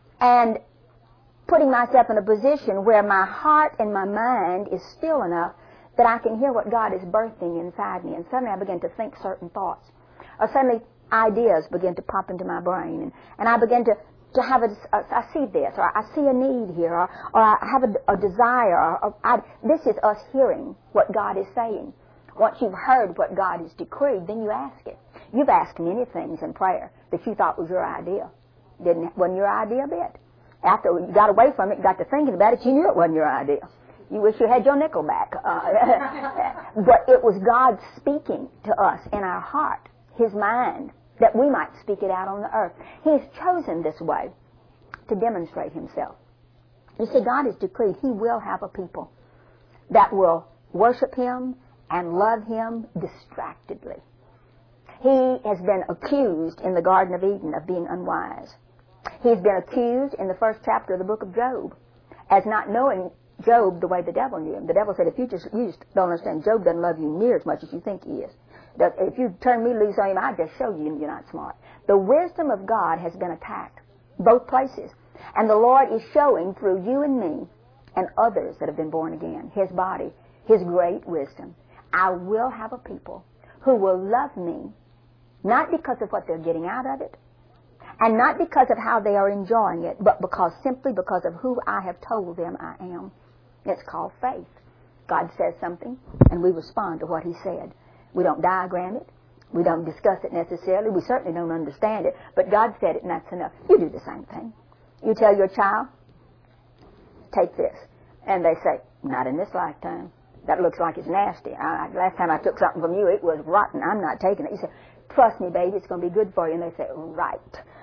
and putting myself in a position where my heart and my mind is still enough that I can hear what God is birthing inside me. And suddenly I begin to think certain thoughts. Or suddenly ideas begin to pop into my brain. And I begin to have I see this, or I see a need here, or I have a desire. This is us hearing what God is saying. Once you've heard what God has decreed, then you ask it. You've asked many things in prayer that you thought was your idea. Wasn't your idea a bit. After you got away from it, got to thinking about it, you knew it wasn't your idea. You wish you had your nickel back. But it was God speaking to us in our heart, His mind, that we might speak it out on the earth. He's chosen this way to demonstrate Himself. You see, God has decreed He will have a people that will worship Him and love Him distractedly. He has been accused in the Garden of Eden of being unwise. He's been accused in the first chapter of the book of Job as not knowing Job the way the devil knew him. The devil said, if you just don't understand, Job doesn't love you near as much as you think he is. If you turn me loose on him, I'll just show you you're not smart. The wisdom of God has been attacked, both places. And the Lord is showing through you and me and others that have been born again, His body, His great wisdom. I will have a people who will love me, not because of what they're getting out of it, and not because of how they are enjoying it, but simply because of who I have told them I am. It's called faith. God says something, and we respond to what He said. We don't diagram it. We don't discuss it necessarily. We certainly don't understand it. But God said it, and that's enough. You do the same thing. You tell your child, take this. And they say, not in this lifetime. That looks like it's nasty. Last time I took something from you, it was rotten. I'm not taking it. You say, trust me, baby, it's going to be good for you. And they say, right.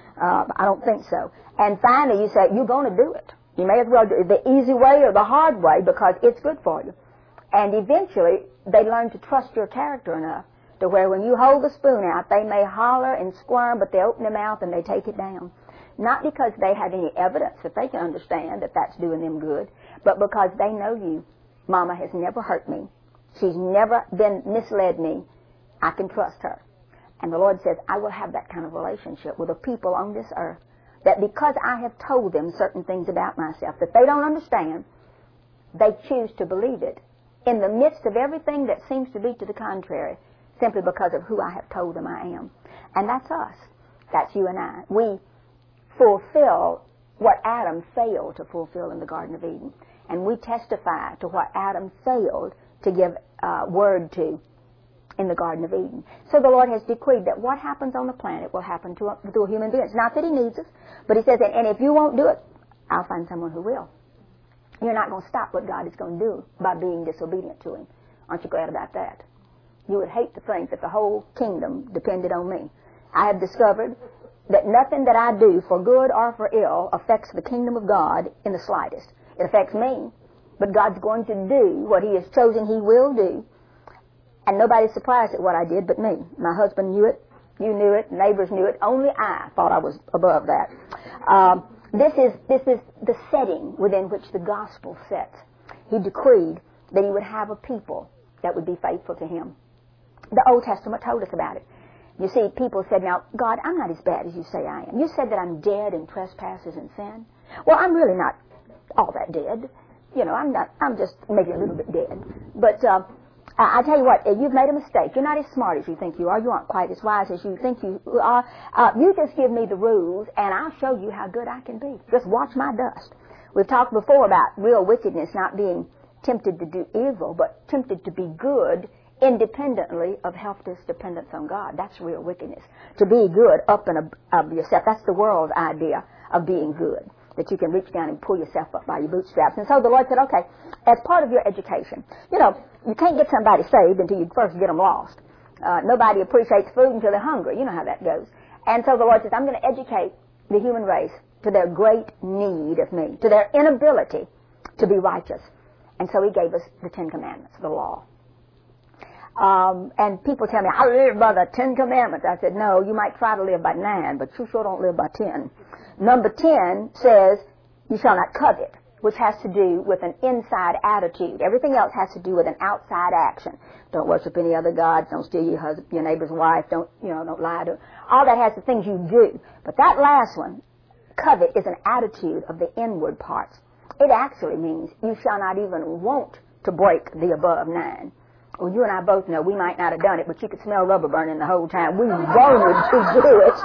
I don't think so. And finally, you say, you're going to do it. You may as well do it the easy way or the hard way because it's good for you. And eventually, they learn to trust your character enough to where when you hold the spoon out, they may holler and squirm, but they open their mouth and they take it down. Not because they have any evidence that they can understand that that's doing them good, but because they know you. Mama has never hurt me. She's never misled me. I can trust her. And the Lord says, I will have that kind of relationship with the people on this earth, that because I have told them certain things about myself that they don't understand, they choose to believe it in the midst of everything that seems to be to the contrary, simply because of who I have told them I am. And that's us. That's you and I. We fulfill what Adam failed to fulfill in the Garden of Eden. And we testify to what Adam failed to give word to in the Garden of Eden. So the Lord has decreed that what happens on the planet will happen to a human being. It's not that He needs us, but He says, and if you won't do it, I'll find someone who will. You're not going to stop what God is going to do by being disobedient to Him. Aren't you glad about that? You would hate to think that the whole kingdom depended on me. I have discovered that nothing that I do for good or for ill affects the kingdom of God in the slightest. It affects me, but God's going to do what He has chosen He will do. And nobody's surprised at what I did but me. My husband knew it, you knew it, neighbors knew it. Only I thought I was above that. This is the setting within which the gospel sets. He decreed that He would have a people that would be faithful to Him. The Old Testament told us about it. You see, people said, now, God, I'm not as bad as you say I am. You said that I'm dead in trespasses and sin. Well, I'm really not all that dead. You know, I'm just maybe a little bit dead. But I tell you what, you've made a mistake. You're not as smart as you think you are. You aren't quite as wise as you think you are. You just give me the rules, and I'll show you how good I can be. Just watch my dust. We've talked before about real wickedness not being tempted to do evil, but tempted to be good independently of helpless dependence on God. That's real wickedness. To be good up and of yourself. That's the world's idea of being good, that you can reach down and pull yourself up by your bootstraps. And so the Lord said, okay, as part of your education, you know, you can't get somebody saved until you first get them lost. Nobody appreciates food until they're hungry. You know how that goes. And so the Lord says, I'm going to educate the human race to their great need of me, to their inability to be righteous. And so He gave us the Ten Commandments, the law. And people tell me, I live by the 10 Commandments. I said, no, you might try to live by 9, but you sure don't live by 10. Number 10 says, you shall not covet, which has to do with an inside attitude. Everything else has to do with an outside action. Don't worship any other gods. Don't steal your husband, your neighbor's wife. Don't lie to. All that has the things you do. But that last one, covet, is an attitude of the inward parts. It actually means you shall not even want to break the above 9. Well, you and I both know we might not have done it, but you could smell rubber burning the whole time. We wanted to do it.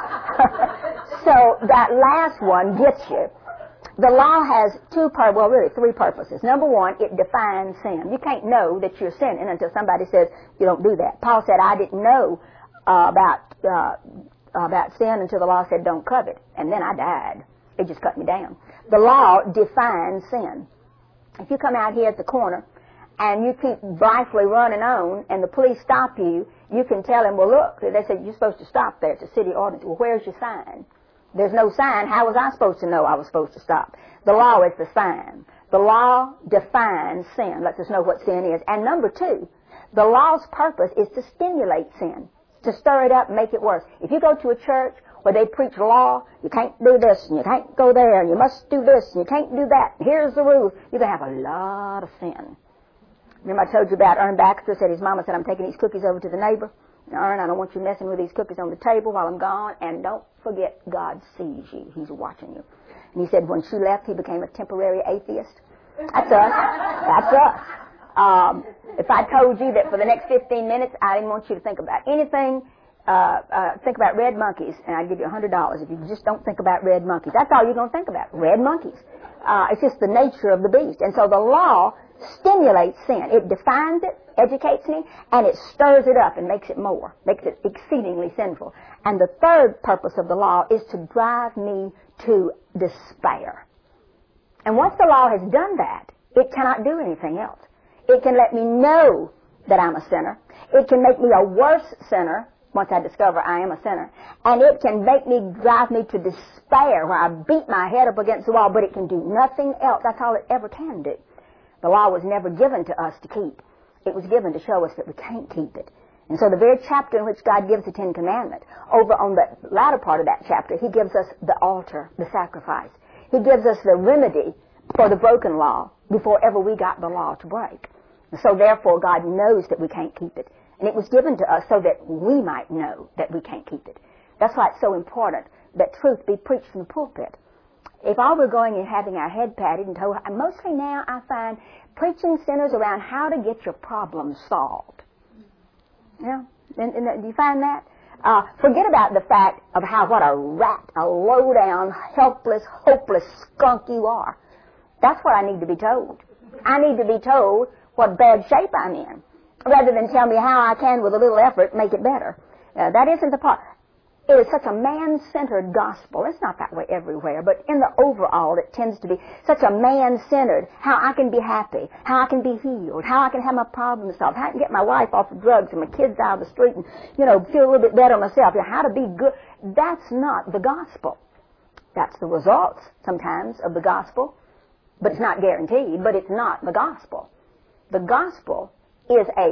So that last one gets you. The law has three purposes. Number one, it defines sin. You can't know that you're sinning until somebody says you don't do that. Paul said, I didn't know about sin until the law said don't covet. And then I died. It just cut me down. The law defines sin. If you come out here at the corner and you keep blithely running on, and the police stop you, you can tell them, well, look, they said you're supposed to stop there. It's a city ordinance. Well, where's your sign? There's no sign. How was I supposed to know I was supposed to stop? The law is the sign. The law defines sin, lets us know what sin is. And number two, the law's purpose is to stimulate sin, to stir it up and make it worse. If you go to a church where they preach law, you can't do this, and you can't go there, and you must do this, and you can't do that, and here's the rules, you're going to have a lot of sin. Remember I told you about Ern Baxter said his mama said, I'm taking these cookies over to the neighbor. Now, Ern, I don't want you messing with these cookies on the table while I'm gone, and don't forget God sees you. He's watching you. And he said when she left, he became a temporary atheist. That's us. That's us. If I told you that for the next 15 minutes I didn't want you to think about anything, think about red monkeys, and I'd give you $100 if you just don't think about red monkeys. That's all you're going to think about, red monkeys. It's just the nature of the beast. And so the law stimulates sin. It defines it, educates me, and it stirs it up and makes it exceedingly sinful. And the third purpose of the law is to drive me to despair. And once the law has done that, it cannot do anything else. It can let me know that I'm a sinner. It can make me a worse sinner once I discover I am a sinner. And it can drive me to despair where I beat my head up against the wall, but it can do nothing else. That's all it ever can do. The law was never given to us to keep. It was given to show us that we can't keep it. And so the very chapter in which God gives the Ten Commandments, over on the latter part of that chapter, He gives us the altar, the sacrifice. He gives us the remedy for the broken law before ever we got the law to break. And so therefore God knows that we can't keep it. And it was given to us so that we might know that we can't keep it. That's why it's so important that truth be preached from the pulpit. If all we're going and having our head patted and told, mostly now I find preaching sinners around how to get your problems solved. Yeah, and do you find that? Forget about the fact of what a rat, a low-down, helpless, hopeless skunk you are. That's what I need to be told. I need to be told what bad shape I'm in, rather than tell me how I can, with a little effort, make it better. That isn't the part. It is such a man-centered gospel. It's not that way everywhere, but in the overall, it tends to be such a man-centered, how I can be happy, how I can be healed, how I can have my problems solved, how I can get my wife off of drugs and my kids out of the street and, feel a little bit better myself, how to be good. That's not the gospel. That's the results, sometimes, of the gospel, but it's not guaranteed, but it's not the gospel. The gospel is a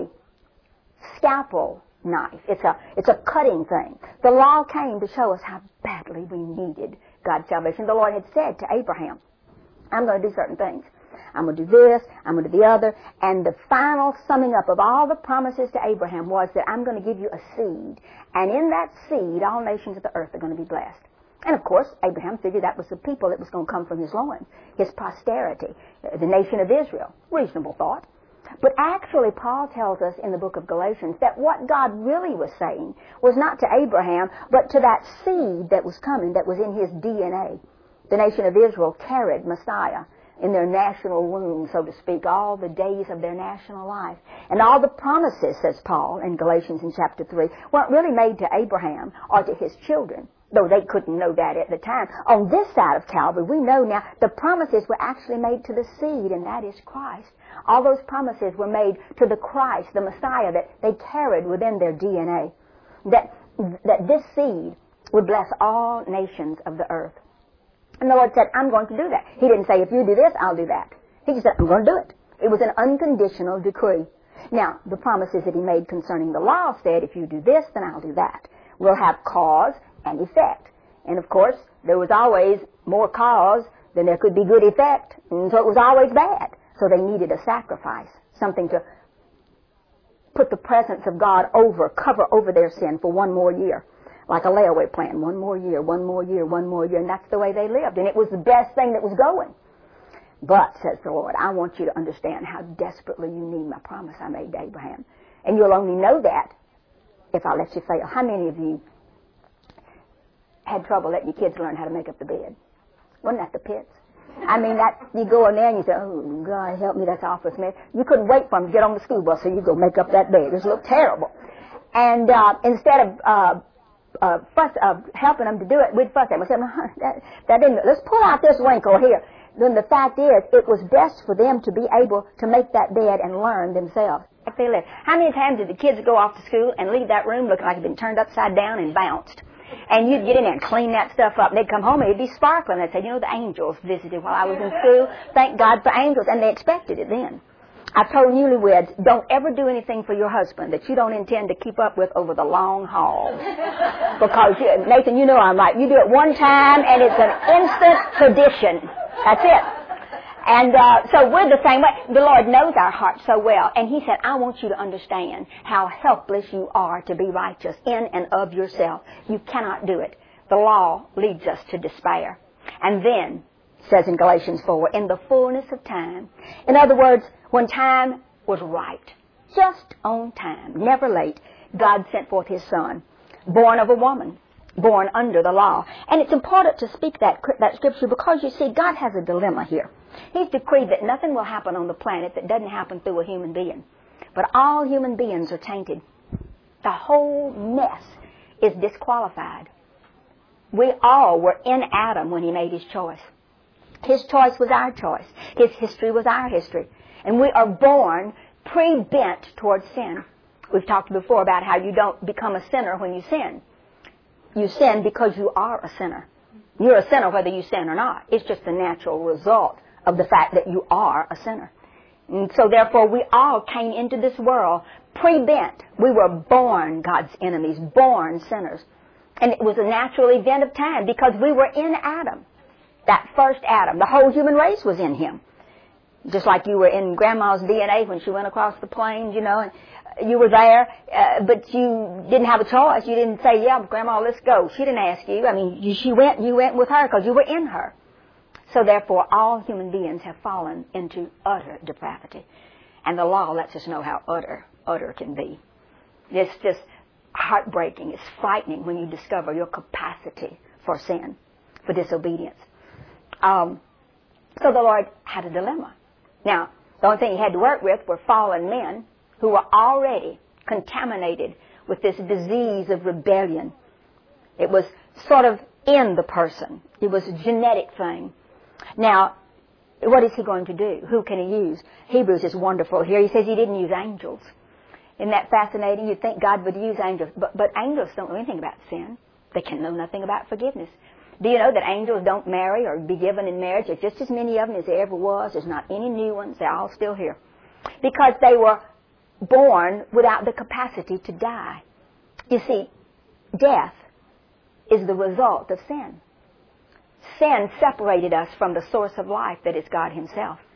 scalpel knife. It's a cutting thing. The law came to show us how badly we needed God's salvation. The Lord had said to Abraham, I'm going to do certain things. I'm going to do this, I'm going to do the other. And the final summing up of all the promises to Abraham was that I'm going to give you a seed. And in that seed, all nations of the earth are going to be blessed. And of course, Abraham figured that was the people that was going to come from his loins, his posterity, the nation of Israel. Reasonable thought. But actually, Paul tells us in the book of Galatians that what God really was saying was not to Abraham, but to that seed that was coming, that was in his DNA. The nation of Israel carried Messiah in their national womb, so to speak, all the days of their national life. And all the promises, says Paul in Galatians in chapter 3, weren't really made to Abraham or to his children, though they couldn't know that at the time. On this side of Calvary, we know now the promises were actually made to the seed, and that is Christ. All those promises were made to the Christ, the Messiah, that they carried within their DNA. That this seed would bless all nations of the earth. And the Lord said, I'm going to do that. He didn't say, if you do this, I'll do that. He just said, I'm going to do it. It was an unconditional decree. Now, the promises that he made concerning the law said, if you do this, then I'll do that. We'll have cause and effect. And of course, there was always more cause than there could be good effect. And so it was always bad. So they needed a sacrifice, something to put the presence of God cover over their sin for one more year. Like a layaway plan, one more year, one more year, one more year, and that's the way they lived. And it was the best thing that was going. But, says the Lord, I want you to understand how desperately you need my promise I made to Abraham. And you'll only know that if I let you fail. How many of you had trouble letting your kids learn how to make up the bed? Wasn't that the pits? I mean, that you go in there and you say, oh, God, help me, that's awful, man. You couldn't wait for them to get on the school bus, so you go make up that bed. It just looked terrible. And instead of helping them to do it, we'd fuss at them. We said, that didn't, let's pull out this wrinkle here. Then the fact is, it was best for them to be able to make that bed and learn themselves. Like they lived. How many times did the kids go off to school and leave that room looking like it had been turned upside down and bounced? And you'd get in there and clean that stuff up. And they'd come home and it'd be sparkling. They'd say, you know, the angels visited while I was in school. Thank God for angels. And they expected it then. I've told newlyweds, don't ever do anything for your husband that you don't intend to keep up with over the long haul. Because, Nathan, you know I'm right. You do it one time and it's an instant tradition. That's it. And so we're the same way. The Lord knows our hearts so well. And He said, I want you to understand how helpless you are to be righteous in and of yourself. You cannot do it. The law leads us to despair. And then, says in Galatians 4, in the fullness of time. In other words, when time was right, just on time, never late, God sent forth His Son, born of a woman, born under the law. And it's important to speak that scripture because, you see, God has a dilemma here. He's decreed that nothing will happen on the planet that doesn't happen through a human being. But all human beings are tainted. The whole mess is disqualified. We all were in Adam when He made His choice. His choice was our choice. His history was our history. And we are born pre-bent towards sin. We've talked before about how you don't become a sinner when you sin. You sin because you are a sinner. You're a sinner whether you sin or not. It's just the natural result of the fact that you are a sinner. And so therefore we all came into this world pre-bent. We were born God's enemies, born sinners. And it was a natural event of time because we were in Adam. That first Adam. The whole human race was in him. Just like you were in Grandma's DNA when she went across the plains, you know, and you were there, but you didn't have a choice. You didn't say, yeah, Grandma, let's go. She didn't ask you. I mean, you went with her because you were in her. So therefore, all human beings have fallen into utter depravity. And the law lets us know how utter can be. It's just heartbreaking. It's frightening when you discover your capacity for sin, for disobedience. So the Lord had a dilemma. Now, the only thing He had to work with were fallen men who were already contaminated with this disease of rebellion. It was sort of in the person. It was a genetic thing. Now, what is He going to do? Who can He use? Hebrews is wonderful here. He says He didn't use angels. Isn't that fascinating? You'd think God would use angels. But angels don't know anything about sin. They can know nothing about forgiveness. Do you know that angels don't marry or be given in marriage? There's just as many of them as there ever was. There's not any new ones. They're all still here. Because they were born without the capacity to die. You see, death is the result of sin. Sin separated us from the source of life that is God Himself.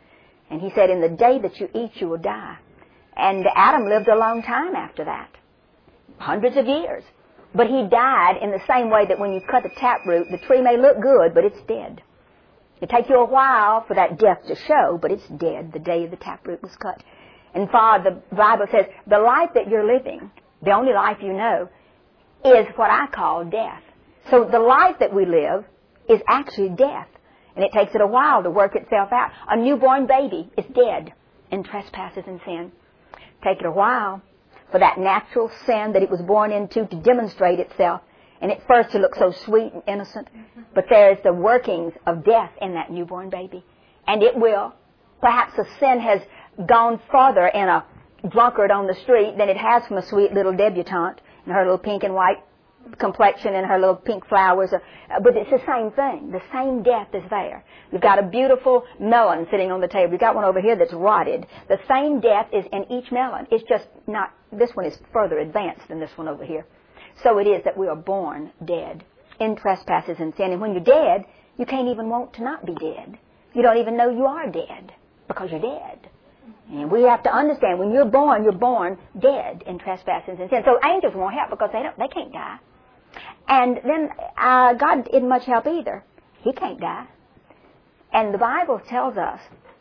And he said, in the day that you eat, you will die. And Adam lived a long time after that. Hundreds of years. But he died in the same way that when you cut a taproot, the tree may look good, but it's dead. It takes you a while for that death to show, but it's dead the day the taproot was cut. And the Bible says, the life that you're living, the only life you know, is what I call death. So the life that we live is actually death. And it takes it a while to work itself out. A newborn baby is dead in trespasses and sin. Take it a while for that natural sin that it was born into to demonstrate itself. And at first to look so sweet and innocent. But there is the workings of death in that newborn baby. And it will. Perhaps the sin has gone farther in a drunkard on the street than it has from a sweet little debutante and her little pink and white complexion and her little pink flowers. But it's the same thing. The same death is there. You've got a beautiful melon sitting on the table. You've got one over here that's rotted. The same death is in each melon. It's just not, this one is further advanced than this one over here. So it is that we are born dead in trespasses and sin. And when you're dead, you can't even want to not be dead. You don't even know you are dead because you're dead. And we have to understand, when you're born dead in trespasses and sin. So angels won't help because they can't die. And then God isn't much help either. He can't die. And the Bible tells us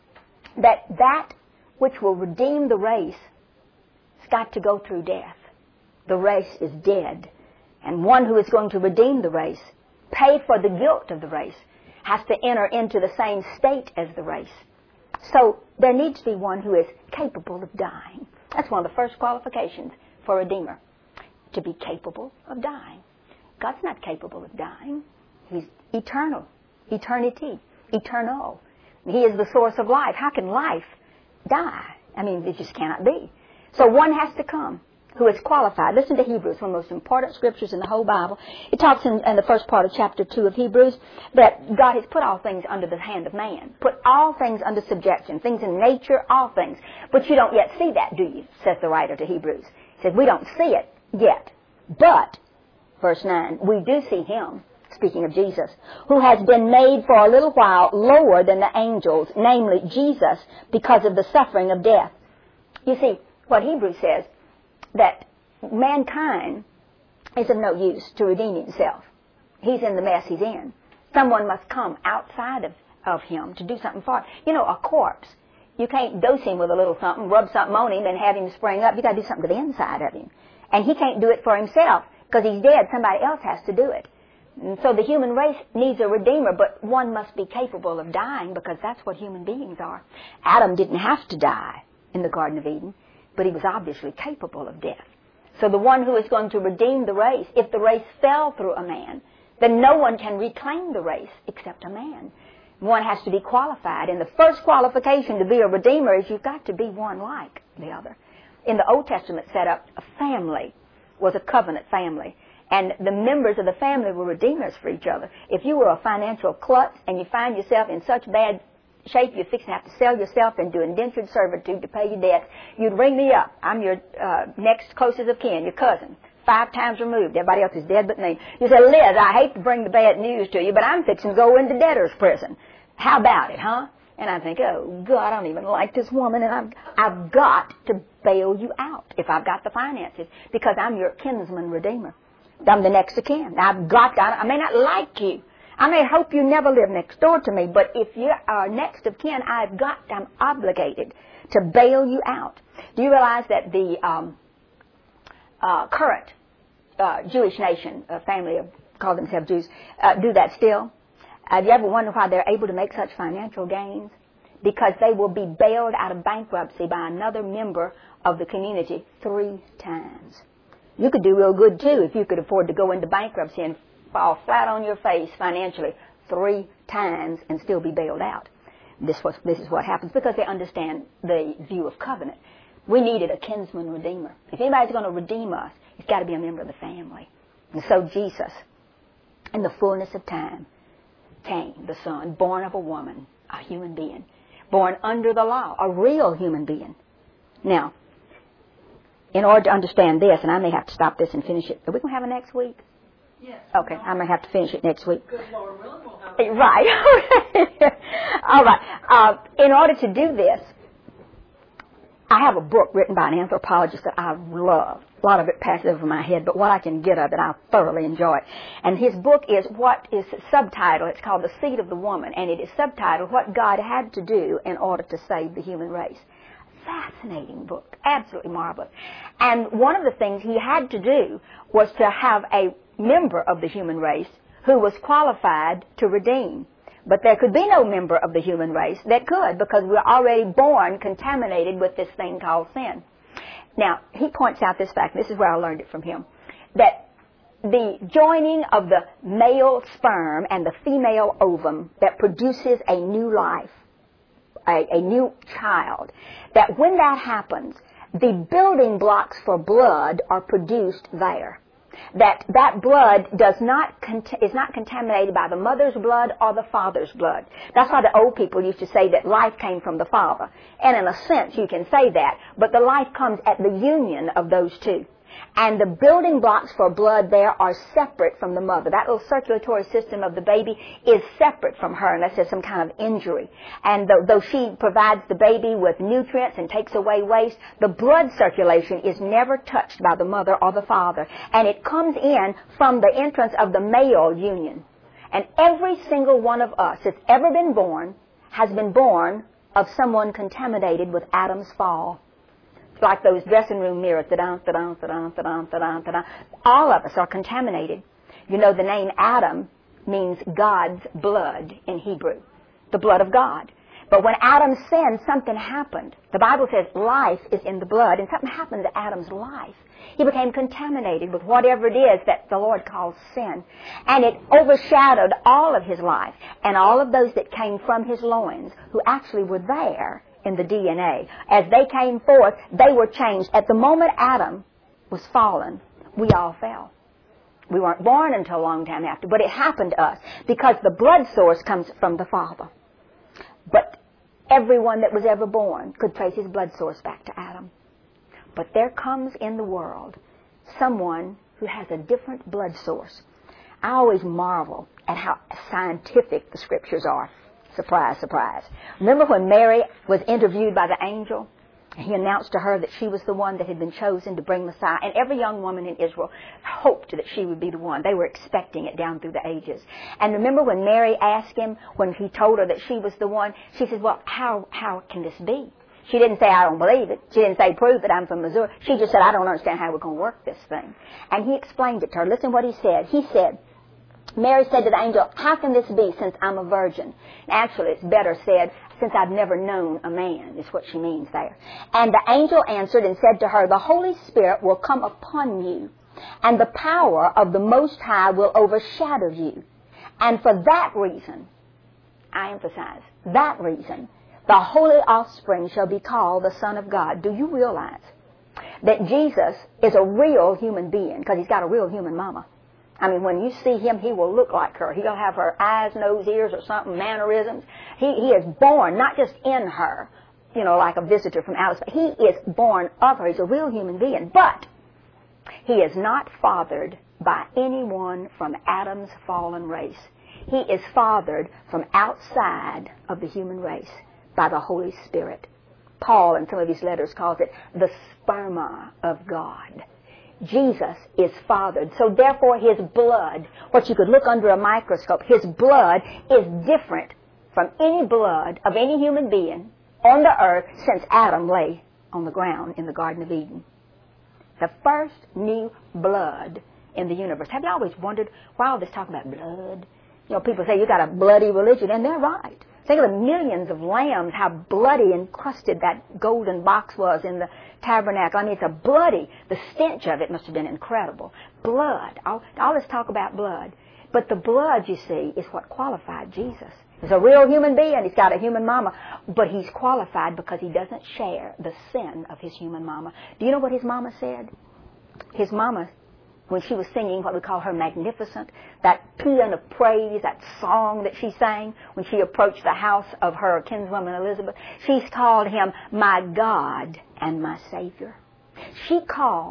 that which will redeem the race has got to go through death. The race is dead. And one who is going to redeem the race, pay for the guilt of the race, has to enter into the same state as the race. So there needs to be one who is capable of dying. That's one of the first qualifications for a Redeemer, to be capable of dying. God's not capable of dying. He's eternal, eternity, eternal. He is the source of life. How can life die? I mean, it just cannot be. So one has to come who is qualified. Listen to Hebrews, one of the most important scriptures in the whole Bible. It talks in the first part of chapter 2 of Hebrews that God has put all things under the hand of man. Put all things under subjection. Things in nature, all things. But you don't yet see that, do you? Says the writer to Hebrews. He says, we don't see it yet. But, verse 9, we do see Him, speaking of Jesus, who has been made for a little while lower than the angels, namely Jesus, because of the suffering of death. You see, what Hebrews says, that mankind is of no use to redeem himself. He's in the mess he's in. Someone must come outside of him to do something for him. You know, a corpse, you can't dose him with a little something, rub something on him and have him spring up. You've got to do something to the inside of him. And he can't do it for himself because he's dead. Somebody else has to do it. And so the human race needs a redeemer, but one must be capable of dying because that's what human beings are. Adam didn't have to die in the Garden of Eden, but he was obviously capable of death. So the one who is going to redeem the race, if the race fell through a man, then no one can reclaim the race except a man. One has to be qualified. And the first qualification to be a redeemer is you've got to be one like the other. In the Old Testament setup, a family was a covenant family. And the members of the family were redeemers for each other. If you were a financial klutz and you find yourself in such bad shape, you're fixing to have to sell yourself and do indentured servitude to pay your debts, you'd ring me up. I'm your next closest of kin, your cousin, 5 times removed. Everybody else is dead but me. You say, Liz, I hate to bring the bad news to you, but I'm fixing to go into debtor's prison. How about it, huh? And I think, oh, God, I don't even like this woman, and I've got to bail you out if I've got the finances, because I'm your kinsman redeemer. I'm the next of kin. I may not like you. I may hope you never live next door to me, but if you are next of kin, I'm obligated to bail you out. Do you realize that the current Jewish nation, family of call themselves Jews, do that still? Have you ever wondered why they're able to make such financial gains? Because they will be bailed out of bankruptcy by another member of the community 3 times. You could do real good, too, if you could afford to go into bankruptcy and fall flat on your face financially 3 times and still be bailed out. This is what happens because they understand the view of covenant. We needed a kinsman redeemer. If anybody's going to redeem us, it's got to be a member of the family. And so Jesus, in the fullness of time, came, the Son, born of a woman, a human being, born under the law, a real human being. Now, in order to understand this, and I may have to stop this and finish it, are we going to have a next week? Yes. Okay, I'm going to have to finish it next week. Good Lord willing, we'll have Right. All right. In order to do this, I have a book written by an anthropologist that I love. A lot of it passes over my head, but what I can get of it, I thoroughly enjoy. And his book is subtitled, it's called The Seed of the Woman, and it is subtitled, What God Had to Do in Order to Save the Human Race. Fascinating book, absolutely marvelous. And one of the things he had to do was to have a member of the human race who was qualified to redeem. But there could be no member of the human race that could, because we're already born contaminated with this thing called sin. Now, he points out this fact, this is where I learned it from him, that the joining of the male sperm and the female ovum that produces a new life, a new child, that when that happens, the building blocks for blood are produced there. That blood is not contaminated by the mother's blood or the father's blood. That's why the old people used to say that life came from the father. And in a sense, you can say that, but the life comes at the union of those two. And the building blocks for blood there are separate from the mother. That little circulatory system of the baby is separate from her unless there's some kind of injury. And though she provides the baby with nutrients and takes away waste, the blood circulation is never touched by the mother or the father. And it comes in from the entrance of the male union. And every single one of us that's ever been born has been born of someone contaminated with Adam's fall. Like those dressing room mirrors, all of us are contaminated. You know, the name Adam means God's blood in Hebrew, the blood of God. But when Adam sinned, something happened. The Bible says life is in the blood, and something happened to Adam's life. He became contaminated with whatever it is that the Lord calls sin. And it overshadowed all of his life, and all of those that came from his loins, who actually were there in the DNA. As they came forth, they were changed. At the moment Adam was fallen, we all fell. We weren't born until a long time after, but it happened to us because the blood source comes from the Father. But everyone that was ever born could trace his blood source back to Adam. But there comes in the world someone who has a different blood source. I always marvel at how scientific the Scriptures are. Surprise, surprise. Remember when Mary was interviewed by the angel? And he announced to her that she was the one that had been chosen to bring Messiah. And every young woman in Israel hoped that she would be the one. They were expecting it down through the ages. And remember when Mary asked him, when he told her that she was the one, she said, well, how can this be? She didn't say, I don't believe it. She didn't say, prove that I'm from Missouri. She just said, I don't understand how we're going to work this thing. And he explained it to her. Listen what he said. He said, Mary said to the angel, how can this be since I'm a virgin? Actually, it's better said, since I've never known a man, is what she means there. And the angel answered and said to her, the Holy Spirit will come upon you, and the power of the Most High will overshadow you. And for that reason, I emphasize, that reason, the holy offspring shall be called the Son of God. Do you realize that Jesus is a real human being, because he's got a real human mama? I mean, when you see him, he will look like her. He'll have her eyes, nose, ears, or something, mannerisms. He is born, not just in her, you know, like a visitor from outer space. He is born of her. He's a real human being. But he is not fathered by anyone from Adam's fallen race. He is fathered from outside of the human race by the Holy Spirit. Paul, in some of his letters, calls it the sperma of God. Jesus is fathered. So therefore his blood, what you could look under a microscope, his blood is different from any blood of any human being on the earth since Adam lay on the ground in the Garden of Eden. The first new blood in the universe. Have you always wondered why all this talk about blood? You know, people say you got a bloody religion, and they're right. Think of the millions of lambs, how bloody encrusted that golden box was in the tabernacle. I mean, it's a bloody, the stench of it must have been incredible. Blood, all this talk about blood. But the blood, you see, is what qualified Jesus. He's a real human being. He's got a human mama. But he's qualified because he doesn't share the sin of his human mama. Do you know what his mama said? His mama, when she was singing what we call her Magnificent, that paean of praise, that song that she sang when she approached the house of her kinswoman Elizabeth, she's called him my God and my Savior. She called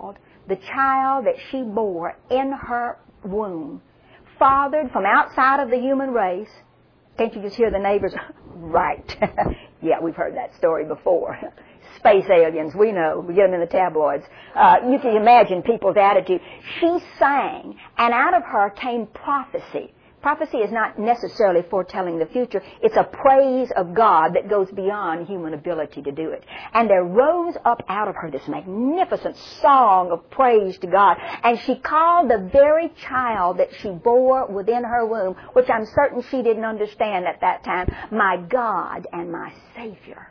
the child that she bore in her womb, fathered from outside of the human race. Can't you just hear the neighbors? Right. Yeah, we've heard that story before. Space aliens, we know. We get them in the tabloids. You can imagine people's attitude. She sang, and out of her came prophecy. Prophecy is not necessarily foretelling the future. It's a praise of God that goes beyond human ability to do it. And there rose up out of her this magnificent song of praise to God. And she called the very child that she bore within her womb, which I'm certain she didn't understand at that time, my God and my Savior.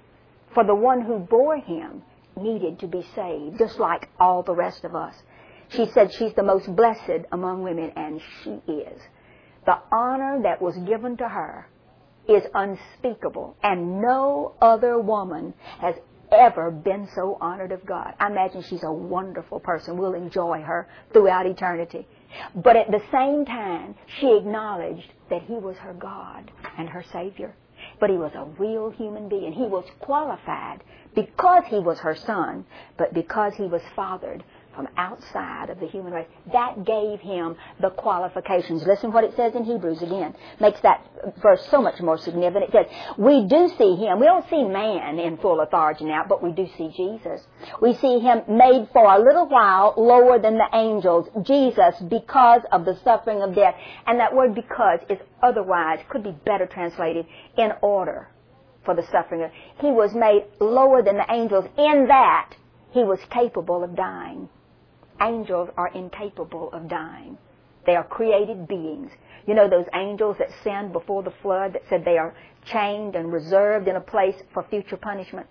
For the one who bore him needed to be saved, just like all the rest of us. She said she's the most blessed among women, and she is. The honor that was given to her is unspeakable, and no other woman has ever been so honored of God. I imagine she's a wonderful person. We'll enjoy her throughout eternity. But at the same time, she acknowledged that he was her God and her Savior. But he was a real human being. He was qualified because he was her son, but because he was fathered from outside of the human race. That gave him the qualifications. Listen what it says in Hebrews again. Makes that verse so much more significant. It says, we do see him. We don't see man in full authority now, but we do see Jesus. We see him made for a little while lower than the angels. Jesus, because of the suffering of death. And that word because is otherwise, could be better translated, in order for the suffering of. He was made lower than the angels in that he was capable of dying. Angels are incapable of dying. They are created beings. You know those angels that sinned before the flood that said they are chained and reserved in a place for future punishment?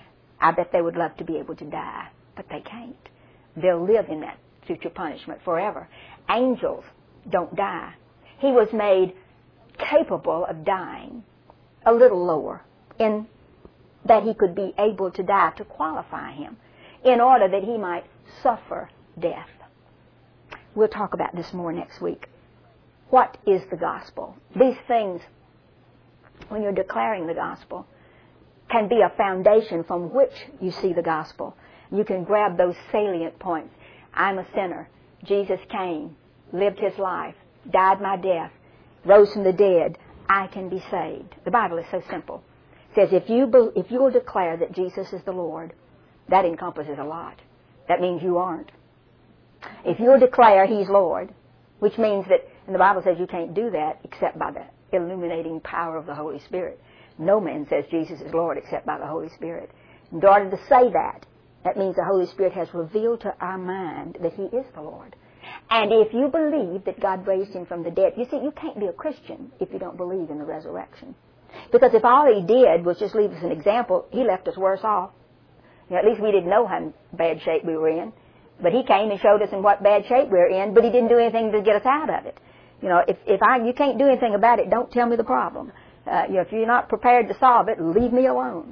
I bet they would love to be able to die, but they can't. They'll live in that future punishment forever. Angels don't die. He was made capable of dying a little lower in that he could be able to die to qualify him in order that he might suffer death. We'll talk about this more next week. What is the gospel? These things, when you're declaring the gospel, can be a foundation from which you see the gospel. You can grab those salient points. I'm a sinner. Jesus came, lived his life, died my death, rose from the dead. I can be saved. The Bible is so simple. It says if you will declare that Jesus is the Lord, that encompasses a lot. That means you aren't. If you'll declare he's Lord, which means that, and the Bible says you can't do that except by the illuminating power of the Holy Spirit. No man says Jesus is Lord except by the Holy Spirit. In order to say that, that means the Holy Spirit has revealed to our mind that he is the Lord. And if you believe that God raised him from the dead, you see, you can't be a Christian if you don't believe in the resurrection. Because if all he did was just leave us an example, he left us worse off. You know, at least we didn't know how bad shape we were in. But he came and showed us in what bad shape we're in, but he didn't do anything to get us out of it. You know, if you can't do anything about it, don't tell me the problem. If you're not prepared to solve it, leave me alone.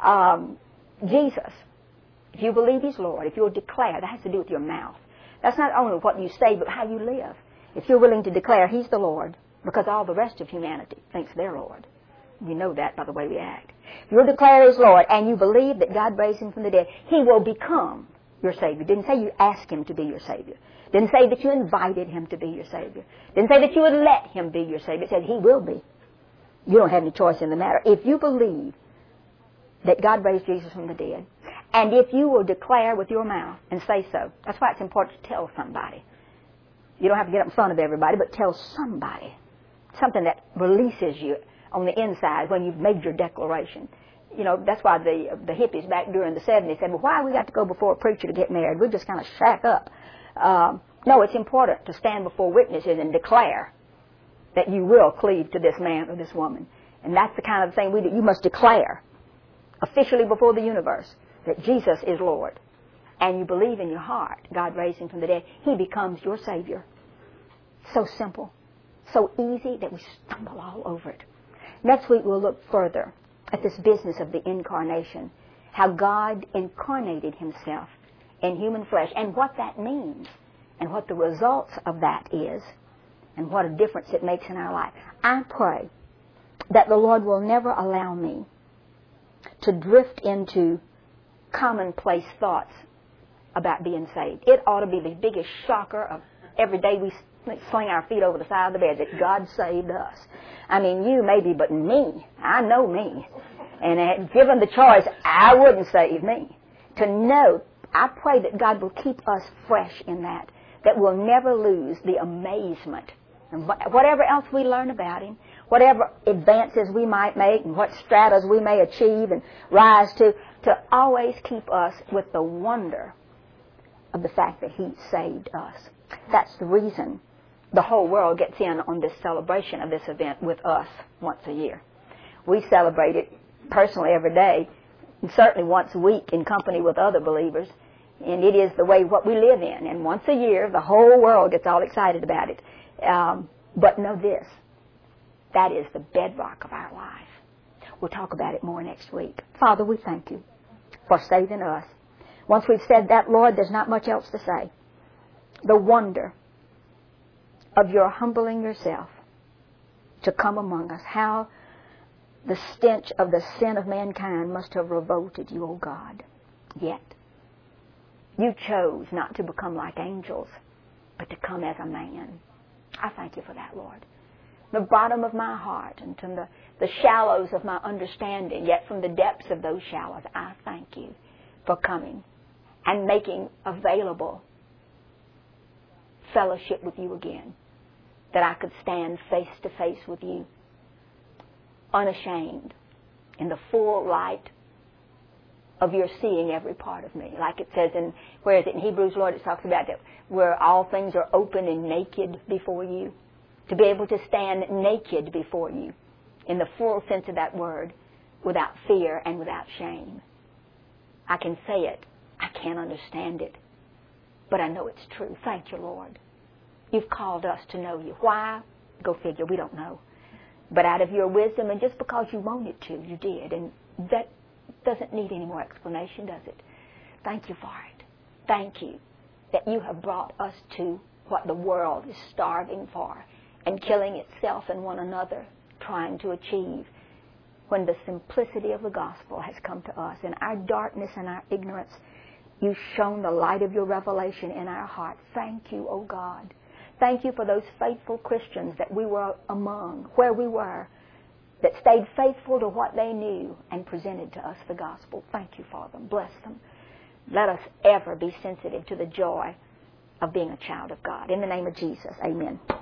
Jesus, if you believe he's Lord, if you'll declare, that has to do with your mouth. That's not only what you say, but how you live. If you're willing to declare he's the Lord, because all the rest of humanity thinks they're Lord. You know that by the way we act. If you'll declare he's Lord, and you believe that God raised him from the dead, he will become your Savior. Didn't say you asked him to be your Savior. Didn't say that you invited him to be your Savior. Didn't say that you would let him be your Savior. It said he will be. You don't have any choice in the matter. If you believe that God raised Jesus from the dead, and if you will declare with your mouth and say so, that's why it's important to tell somebody. You don't have to get up in front of everybody, but tell somebody. Something that releases you on the inside when you've made your declaration. You know, that's why the hippies back during the 70s said, well, why we got to go before a preacher to get married? We'll just kind of shack up. No, it's important to stand before witnesses and declare that you will cleave to this man or this woman. And that's the kind of thing we do. You must declare officially before the universe that Jesus is Lord. And you believe in your heart God raised him from the dead. He becomes your Savior. So simple. So easy that we stumble all over it. Next week we'll look further at this business of the incarnation, how God incarnated himself in human flesh, and what that means, and what the results of that is, and what a difference it makes in our life. I pray that the Lord will never allow me to drift into commonplace thoughts about being saved. It ought to be the biggest shocker of every day we sling our feet over the side of the bed that God saved us. I mean, you maybe, but me, I know me. And given the choice, I wouldn't save me. To know, I pray that God will keep us fresh in that we'll never lose the amazement. And whatever else we learn about Him, whatever advances we might make and what stratas we may achieve and rise to always keep us with the wonder of the fact that He saved us. That's the reason the whole world gets in on this celebration of this event with us once a year. We celebrate it personally every day, and certainly once a week in company with other believers, and it is the way what we live in. And once a year, the whole world gets all excited about it. But know this, that is the bedrock of our life. We'll talk about it more next week. Father, we thank You for saving us. Once we've said that, Lord, there's not much else to say. The wonder of Your humbling Yourself to come among us. How the stench of the sin of mankind must have revolted You, O God. Yet, You chose not to become like angels, but to come as a man. I thank You for that, Lord. The bottom of my heart and from the shallows of my understanding, yet from the depths of those shallows, I thank You for coming and making available fellowship with You again, that I could stand face to face with You, unashamed, in the full light of Your seeing every part of me. Like it says in, where is it, in Hebrews, Lord, it talks about that where all things are open and naked before You. To be able to stand naked before You, in the full sense of that word, without fear and without shame. I can say it. I can't understand it. But I know it's true. Thank You, Lord. You've called us to know You. Why? Go figure. We don't know. But out of Your wisdom, and just because You wanted to, You did. And that doesn't need any more explanation, does it? Thank You for it. Thank You that You have brought us to what the world is starving for and killing itself and one another, trying to achieve, when the simplicity of the gospel has come to us. In our darkness and our ignorance, You've shown the light of Your revelation in our heart. Thank You, O God. Thank You for those faithful Christians that we were among, where we were, that stayed faithful to what they knew and presented to us the gospel. Thank You for them. Bless them. Let us ever be sensitive to the joy of being a child of God. In the name of Jesus, amen.